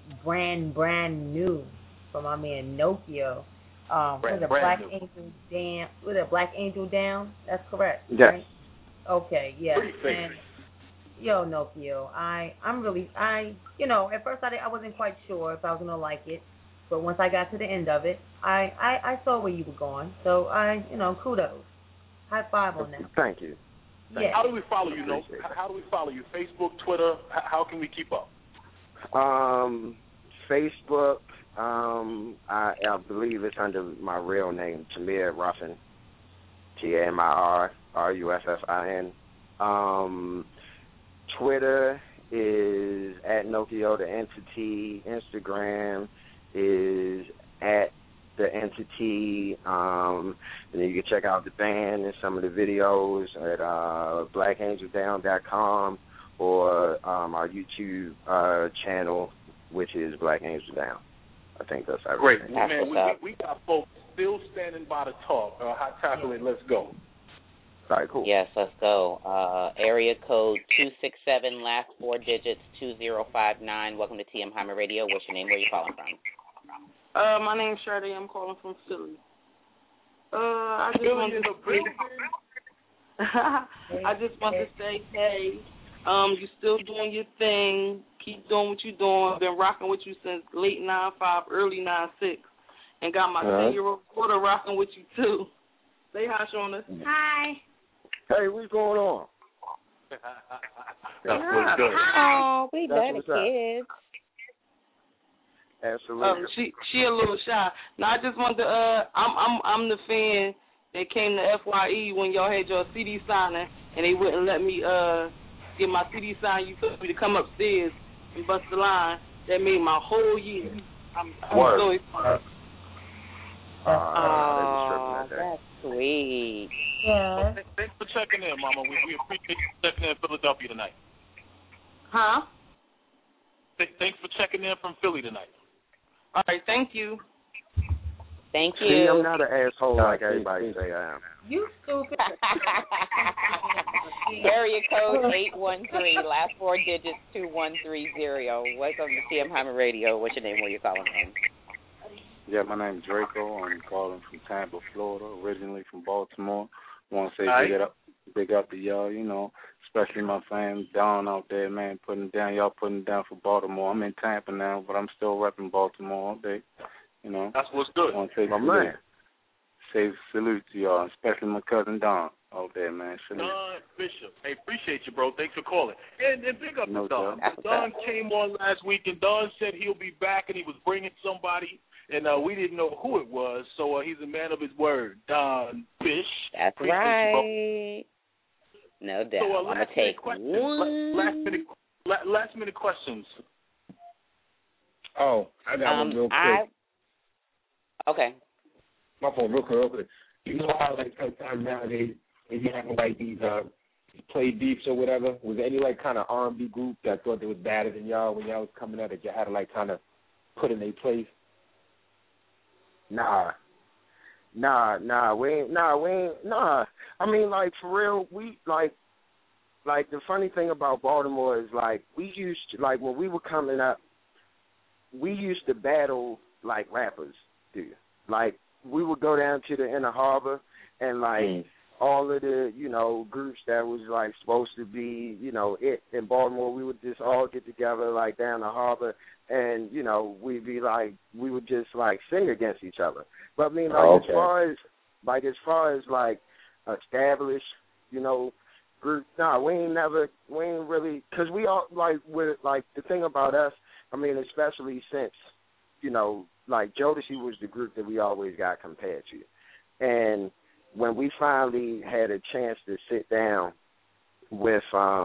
brand new from my man Nokia. Was it Black Angel Down? Was it Black Angel Down? That's correct. Yes. Right? Okay. Yes. Pretty famous. And yo, Nokia, at first I wasn't quite sure if I was gonna like it, but once I got to the end of it, I saw where you were going. So kudos. High five on that. Thank you. Yeah. How do we follow you, No? How do we follow you? Facebook, Twitter? How can we keep up? Facebook, I believe it's under my real name, Tamir Ruffin, TAMIRRUFFIN. Twitter is at Nokia the Entity. Instagram is at the Entity. And then you can check out the band and some of the videos at blackangeldown.com or our YouTube channel, which is Black Angel Down. I think that's everything. Great. Man, we got folks still standing by to talk. Hot Chocolate, let's go. All right, cool. Yes, let's go. Area code 267, last four digits, 2059. Welcome to TM Hyman Radio. What's your name? Where are you calling from? My name's Sade. I'm calling from Philly. I just want to say, hey, you're still doing your thing. Keep doing what you're doing. I've been rocking with you since late 9-5, early 9-6. And got my 10-year-old daughter rocking with you, too. Say hi, Shauna. Hi. Hey, what's going on? That's what's good. Oh, we love the kids. Absolutely. She a little shy. Now I just wanted to I'm the fan that came to FYE when y'all had your CD signing and they wouldn't let me get my CD signed. You told me to come upstairs and Busta Line. That made my whole year. I'm so excited. Oh, that's sweet. Yeah. Thanks for checking in, Mama. We appreciate you checking in Philadelphia tonight. Huh? Thanks for checking in from Philly tonight. All right, thank you. Thank you. See, I'm not an asshole like everybody say I am. You stupid. Area code 813, last 4 digits 2130. Welcome to TM Hyman Radio. What's your name? Where you calling from? Yeah, my name's Draco. I'm calling from Tampa, Florida, originally from Baltimore. Want to say big up to y'all, you know, especially my fam Don out there, man, y'all putting down for Baltimore. I'm in Tampa now, but I'm still repping Baltimore all day, you know. That's what's good. Want to say salute to y'all, especially my cousin Don out there, man. Salute. Don Bishop. Hey, appreciate you, bro. Thanks for calling. And big up to Don. Don came on last week, and Don said he'll be back, and he was bringing somebody. And we didn't know who it was, so he's a man of his word, Don Bish. That's right. No doubt. So, I'm going to take one. Last minute questions. Oh, I got one real quick. Okay. My phone, real quick. You know how, like, sometimes nowadays, if you have, like, these play beefs or whatever, was there any, like, kind of R&B group that thought they was better than y'all when y'all was coming out that you had to, like, kind of put in their place? Nah. I mean, like, for real, we, like, the funny thing about Baltimore is, like, we used to, like, when we were coming up, we used to battle, like, rappers do. Like, we would go down to the Inner Harbor and, like, all of the, you know, groups that was, like, supposed to be, you know, it in Baltimore, we would just all get together, like, down the harbor, and, you know, we'd be, like, we would just, like, sing against each other. But, I mean, like, as far as, established, you know, group, we ain't really, because we all, like, with, like, the thing about us, I mean, especially since, you know, like, Jodeci was the group that we always got compared to. And when we finally had a chance to sit down with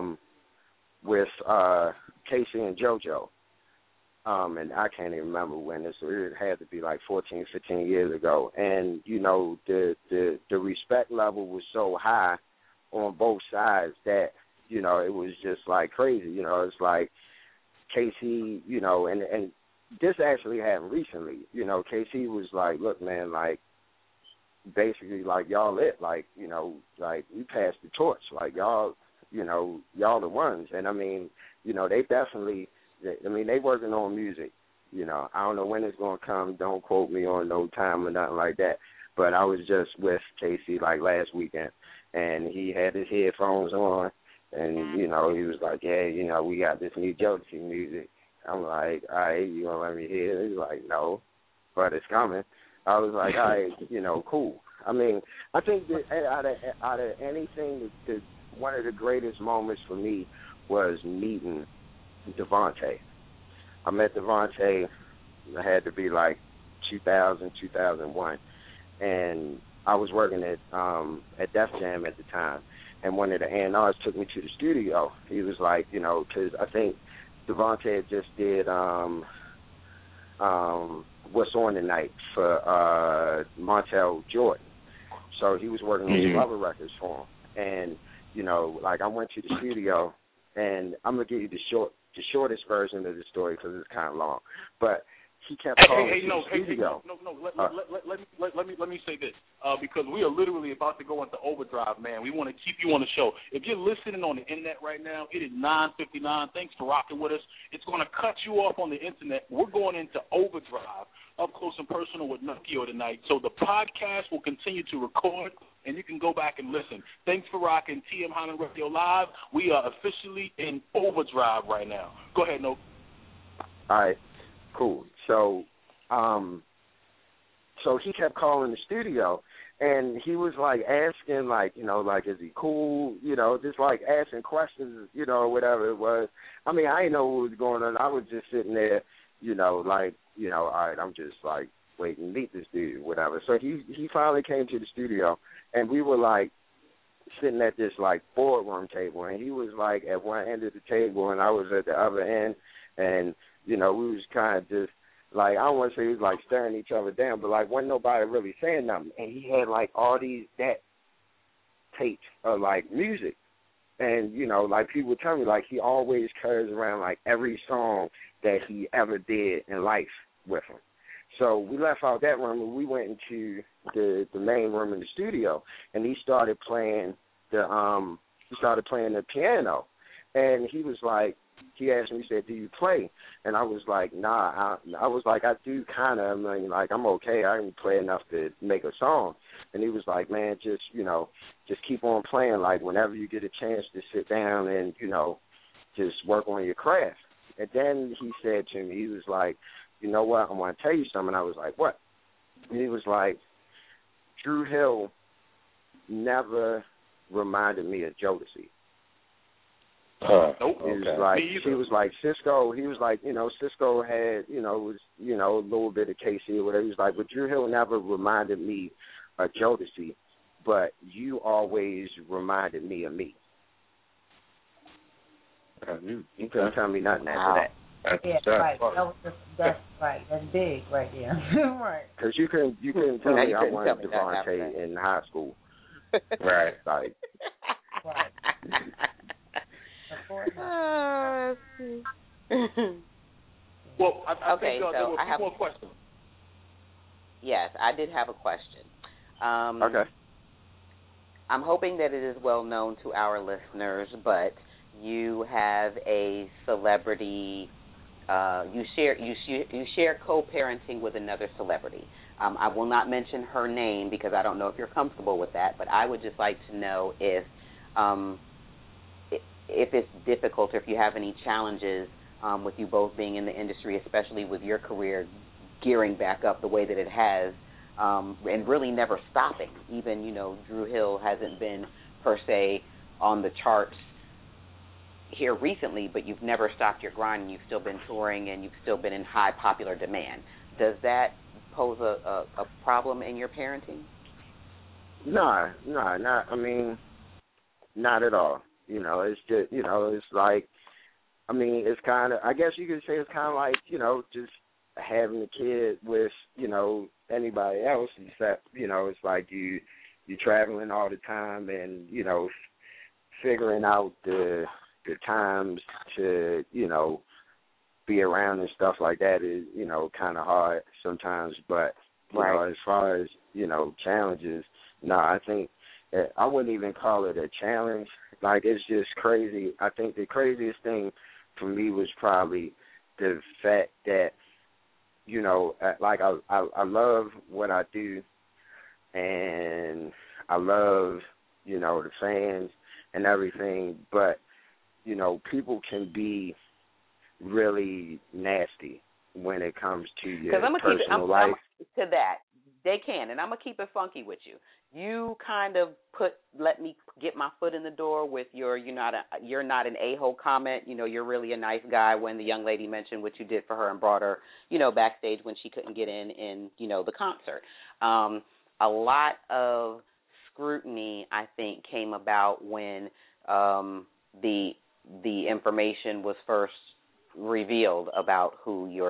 Casey and JoJo, and I can't even remember when this, it had to be like 14, 15 years ago. And, you know, the respect level was so high on both sides that, you know, it was just like crazy. You know, it's like Casey, you know, and this actually happened recently. You know, Casey was like, look, man, like, basically, like, y'all lit, like, you know, like, we passed the torch, like, y'all, you know, y'all the ones. And, I mean, you know, they definitely, they working on music, you know. I don't know when it's going to come. Don't quote me on no time or nothing like that. But I was just with Casey, like, last weekend, and he had his headphones on, and, you know, he was like, yeah, you know, we got this new Jodeci music. I'm like, all right, you going to let me hear it? He's like, no, but it's coming. I was like, all right, you know, cool. I mean, I think that out of anything, one of the greatest moments for me was meeting Devontae. I met Devontae, it had to be like 2000, 2001, and I was working at Def Jam at the time, and one of the A&Rs took me to the studio. He was like, you know, because I think Devontae just did What's On Tonight for Montel Jordan. So he was working on some other records for him. And, you know, like, I went to the studio, and I'm going to give you the shortest version of the story because it's kind of long. But he kept calling the studio. Let me say this, because we are literally about to go into overdrive, man. We want to keep you on the show. If you're listening on the internet right now, it is 9:59. Thanks for rocking with us. It's going to cut you off on the internet. We're going into overdrive, up close and personal with Nukio tonight. So the podcast will continue to record, and you can go back and listen. Thanks for rocking TM Hyman Radio Live. We are officially in overdrive right now. Go ahead, Nope. All right. Cool. So, so he kept calling the studio, and he was like asking, like, you know, like, is he cool? You know, just like asking questions, you know, whatever it was. I mean, I didn't know what was going on. I was just sitting there, you know, like, you know, all right, I'm just like waiting to meet this dude, whatever. So he finally came to the studio, and we were like sitting at this like boardroom table, and he was like at one end of the table, and I was at the other end, and you know, we was kind of just like, I don't want to say we was like staring each other down, but like wasn't nobody really saying nothing, and he had like all that tapes of like music, and you know, like people would tell me like he always carries around like every song that he ever did in life with him. So we left out that room and we went into the main room in the studio, and he started playing the piano, and he was like, he asked me, he said, "Do you play?" And I was like, "Nah." I was like, "I do kind of. I mean, like, I'm okay. I can play enough to make a song." And he was like, "Man, just, you know, just keep on playing. Like, whenever you get a chance to sit down and, you know, just work on your craft." And then he said to me, he was like, "You know what? I want to tell you something." I was like, "What?" And he was like, "Dru Hill never reminded me of Jodeci." Nope. He was like, he was like Cisco. He was like, you know, Cisco had, you know, was, you know, a little bit of KC or whatever. He was like, but Dru Hill never reminded me of Jodeci, but you always reminded me of me. You couldn't tell me nothing after that. Yeah, right. That's right. That's big right there. Right. Because you couldn't tell me I wanted Devontae in high school. Right. Like. Right. Well, I okay, think there were a few more questions. Yes, I did have a question. Okay. I'm hoping that it is well known to our listeners, but you have a celebrity. You share co-parenting with another celebrity. I will not mention her name because I don't know if you're comfortable with that, but I would just like to know if it's difficult or if you have any challenges with you both being in the industry, especially with your career gearing back up the way that it has, and really never stopping. Even, you know, Dru Hill hasn't been per se on the charts here recently, but you've never stopped your grind, and you've still been touring, and you've still been in high popular demand. Does that pose a problem in your parenting? No, not. I mean, not at all. You know, it's just, you know, it's like, I mean, it's kind of, I guess you could say it's kind of like, you know, just having a kid with, you know, anybody else, except, you know, it's like you're traveling all the time, and, you know, figuring out the times to, you know, be around and stuff like that is, you know, kind of hard sometimes. But, you know, as far as, you know, challenges, no, I think I wouldn't even call it a challenge. Like, it's just crazy. I think the craziest thing for me was probably the fact that, you know, like I love what I do, and I love, you know, the fans and everything, but, you know, people can be really nasty when it comes to your personal life. To that, they can, and I'm gonna keep it funky with you. You kind of let me get my foot in the door with you're not an a-hole comment. You know, you're really a nice guy. When the young lady mentioned what you did for her and brought her, you know, backstage when she couldn't get in, you know, the concert. A lot of scrutiny, I think, came about when the information was first revealed about who you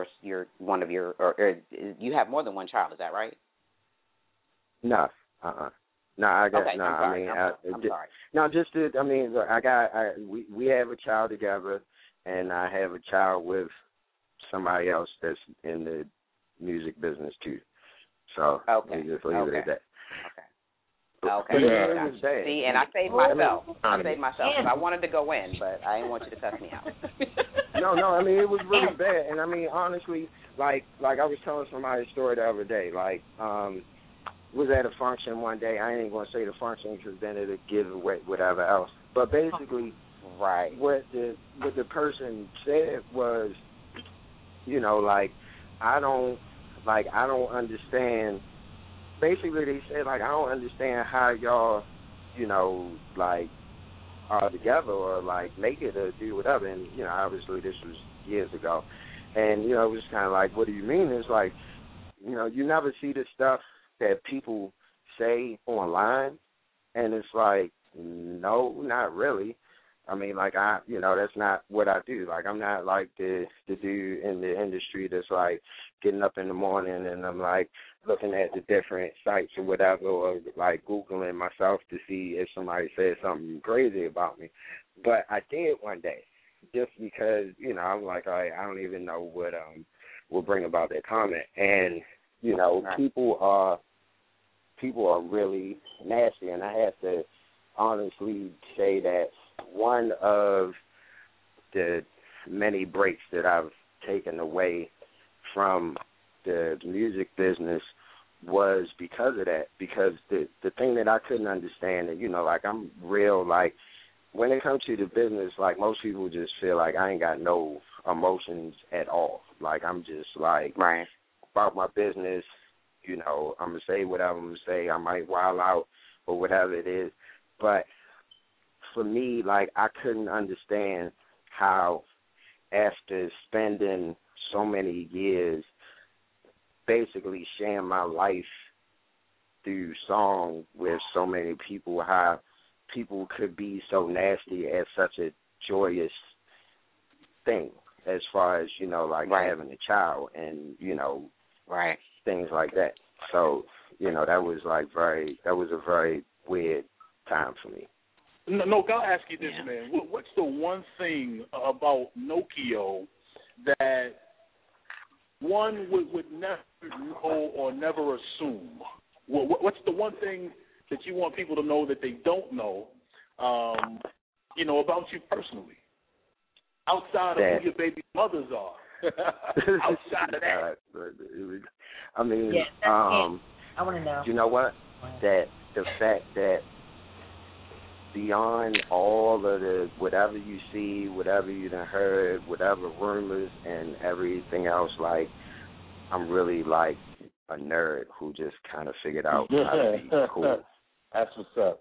have more than one child. Is that right? No. No, I guess okay, no. I'm sorry. I'm sorry. No, just to, I mean, we have a child together, and I have a child with somebody else that's in the music business too. So we just leave it at that. Okay. See, and I saved myself. I wanted to go in, but I didn't want you to cuss me out. No, I mean, it was really bad. And I mean, honestly, like I was telling somebody a story the other day. Like, was at a function one day. I ain't going to say the function because then it'll give away whatever else. But basically, what the person said was, you know, like, I don't understand. Basically, they said, like, I don't understand how y'all, you know, like, are together or, like, make it or do whatever. And, you know, obviously this was years ago. And, you know, it was kind of like, what do you mean? It's like, you know, you never see the stuff that people say online. And it's like, no, not really. I mean, like, that's not what I do. Like, I'm not like the dude in the industry that's like getting up in the morning and I'm like looking at the different sites or whatever, or like Googling myself to see if somebody said something crazy about me. But I did one day, just because, I'm like, I don't even know what will bring about that comment. And, people are really nasty, and I have to honestly say that one of the many breaks that I've taken away from the music business was because of that. Because the thing that I couldn't understand, and I'm real, like, when it comes to the business, like, most people just feel like I ain't got no emotions at all. Like, I'm just like about my business. I'm gonna say whatever I'm gonna say. I might wild out or whatever it is, but for me, like, I couldn't understand how, after spending so many years basically sharing my life through song with so many people, how people could be so nasty at such a joyous thing, as far as, having a child and, things like that. So, that was a very weird time for me. No, I'll ask you this, man. What's the one thing about Nokio that one would never know or never assume? What's the one thing that you want people to know that they don't know, about you personally, outside of who your baby mothers are? Outside of that. I mean, I want to know. You know what? That the fact that beyond all of the whatever you see, whatever you done heard, whatever rumors and everything else, like, I'm really like a nerd who just kind of figured out how to be cool. That's what's up.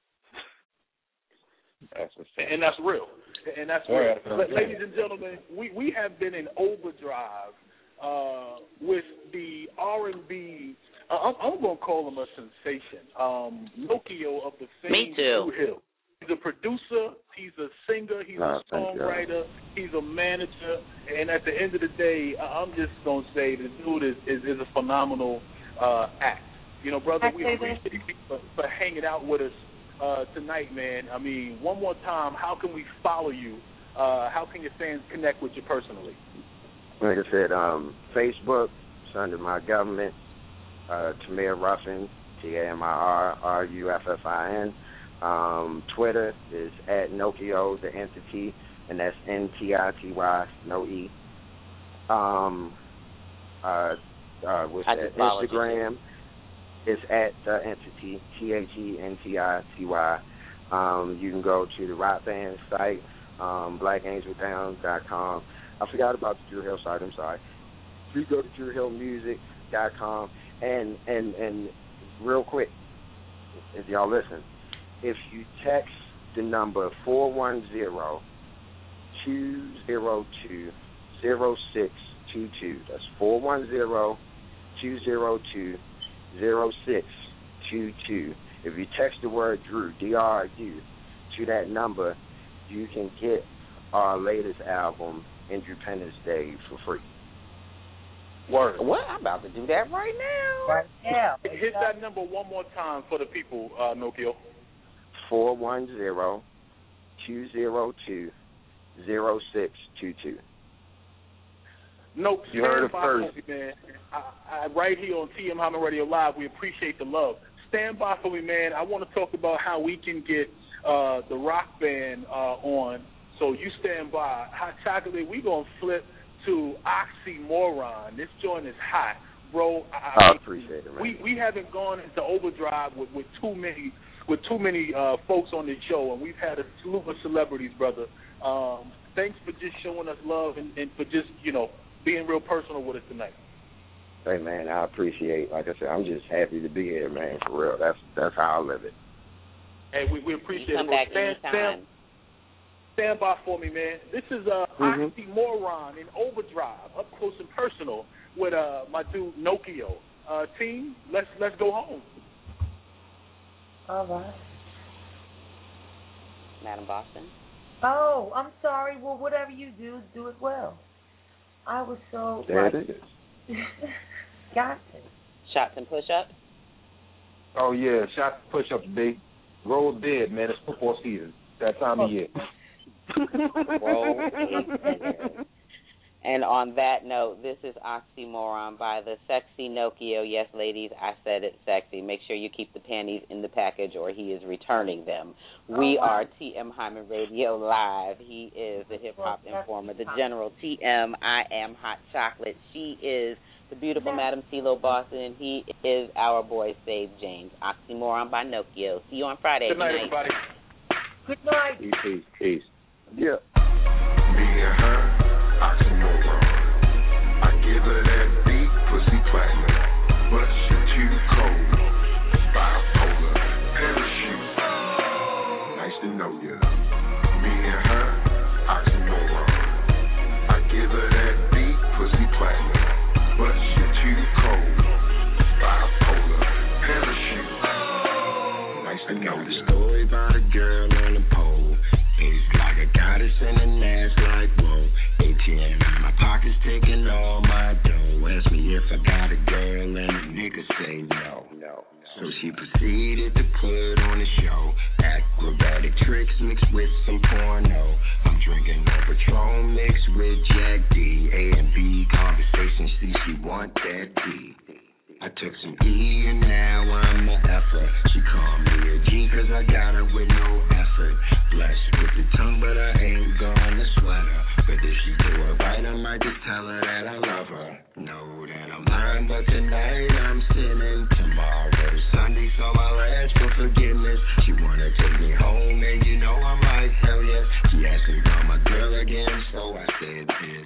And that's real. And that's real. Ladies and gentlemen, we have been in overdrive with the R&B. I'm going to call him a sensation. Nokio of the famed Drew Hill. He's a producer. He's a singer. He's a songwriter. He's a manager. And at the end of the day, I'm just going to say the dude is a phenomenal act. Brother, we appreciate you for hanging out with us tonight, man. I mean, one more time, how can we follow you? How can your fans connect with you personally? Like I said, Facebook, it's under my government, Tamir Ruffin, TAMIRRUFFIN. Twitter is at Nokio, the entity, and that's NTITY, no E. Instagram is at the entity, THENTITY. You can go to the rock band site, blackangeldown.com. I forgot about the Drew Hill site, I'm sorry. You go to drewhillmusic.com, and real quick, if y'all listen, if you text the number 410-202-0622, that's 410-202-0622. If you text the word Drew, D-R-U, to that number, you can get our latest album, Independence Day, for free. Word. What? I'm about to do that right now. Right now. Hit that number one more time for the people, Nokio. 410-202-0622. Nope, you heard it first. Me, man. I right here on TM Hyman Radio Live, we appreciate the love. Stand by for me, man. I want to talk about how we can get the rock band on. So you stand by. Hot Chocolate, we going to flip to Oxymoron. This joint is hot. Bro, I appreciate it, man. We haven't gone into overdrive with too many folks on this show, and we've had a slew of celebrities, brother. Thanks for just showing us love and for just, being real personal with us tonight. Hey, man, I appreciate, like I said, I'm just happy to be here, man, for real. That's how I live it. Hey, we appreciate come it. Back anytime. Stand by for me, man. This is Oxymoron in overdrive, up close and personal with my dude Nokio. Team, let's go home. All right. Madam Boston. Oh, I'm sorry. Well, whatever you do, do it well. I was so There it is. Got it. Shots and push-ups. Oh yeah, shots and push-ups, big. Roll dead, man. It's football season. That time of year. Roll dead. And on that note, this is Oxymoron by the Sexy Nokio. Yes, ladies, I said it sexy. Make sure you keep the panties in the package or he is returning them. We are TM Hyman Radio Live. He is the hip-hop informer, the General TM. I am Hot Chocolate. She is the beautiful Madam CeeLo Boston, and he is our boy, Save James. Oxymoron by Nokio. See you on Friday. Good night, everybody. Good night. Peace. Yeah. Me and her. Oxymoron. I give her that beat, pussy platinum, but she too cold. Bipolar, parachute. Nice to know ya. Me and her, oxymoron. I give her that beat, pussy platinum, but she too cold. Bipolar, parachute. Nice to know ya. The story about a girl on the pole. It's like a goddess and an ass like whoa. ATM in my pockets taking all my dough. Ask me if I got a girl and the nigga say no. So she proceeded to put on a show. Acrobatic tricks mixed with some porno. I'm drinking a Patron mixed with Jack D. A and B conversation, see she want that D. I took some E and now I'm a F-er. She called me a G cause I got her with no effort. Blessed with the tongue but I ain't gonna sweat her. But if she do it right I might just tell her that I love her. Know that I'm lying but tonight I'm sinning. Tomorrow's Sunday so I'll ask for forgiveness. She wanna take me home and you know I'm like hell yes. She asked me about my girl again so I said this.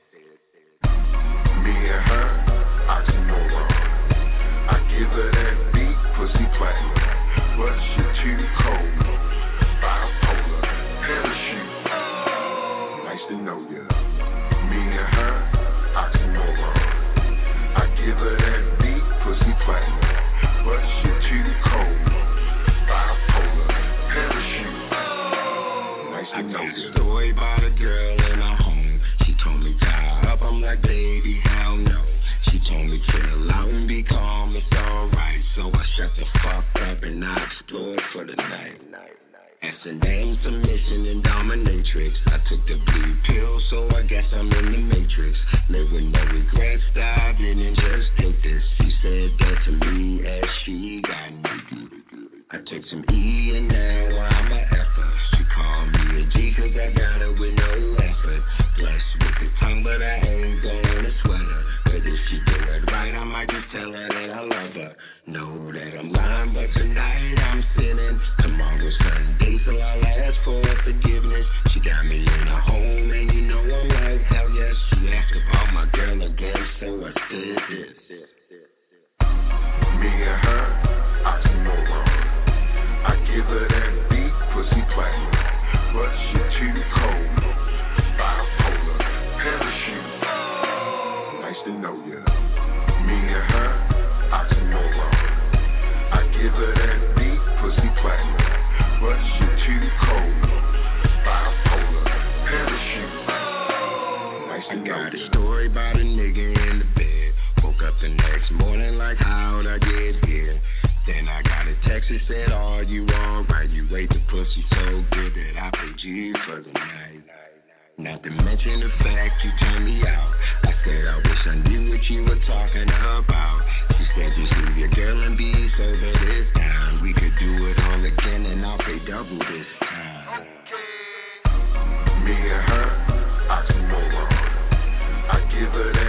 Me and her, oxymoron. I give her that beat, pussy platinum, but she too cold. Bipolar, parachute. Nice to know ya. Me and her, oxymoron. I give her that beat, pussy platinum, but she too cold. Bipolar, parachute. Nice to know ya. I got a story about a girl in a home. She told me tie up, I'm like baby, hell no. She told me chill out and be calm, it's alright. So I shut the fuck up and I explored for the night. As the name submission and dominatrix. I took the blue pill, so I guess I'm in the matrix. Live with no regrets, dive in and just take this. She said that to me as she got me. I took some E and now I'm a F-er. She called me a G cause I got her with no effort. Blessed with the tongue but I ain't gonna sweat her. But if she do it right, I might just tell her that I love her. Know that I'm lying, but tonight I'm sinning. Tomorrow's Sunday, so I'll ask for forgiveness. She got me in a home, and you know I'm like, hell yes. She asked about my girl again, so I said this. Me and her, oxymoron. I give her that beat, pussy platinum, but she too cold. Bipolar, parachute. Nice to know ya. Me and her, oxymoron. I give her that beat, pussy platinum, but she too cold. Bipolar, parachute. Nice to know ya. I got a story about a nigga in the bed. Woke up the next morning like how'd I get here? Then I got a text that said, are you alright? You ate the pussy so good that I paid you for the night. Not to mention the fact you turned me out. I said I wish I knew what you were talking about. She said just leave your girl and be sober this time. We could do it all again and I'll pay double this time. Me and her, oxymoron. I give her that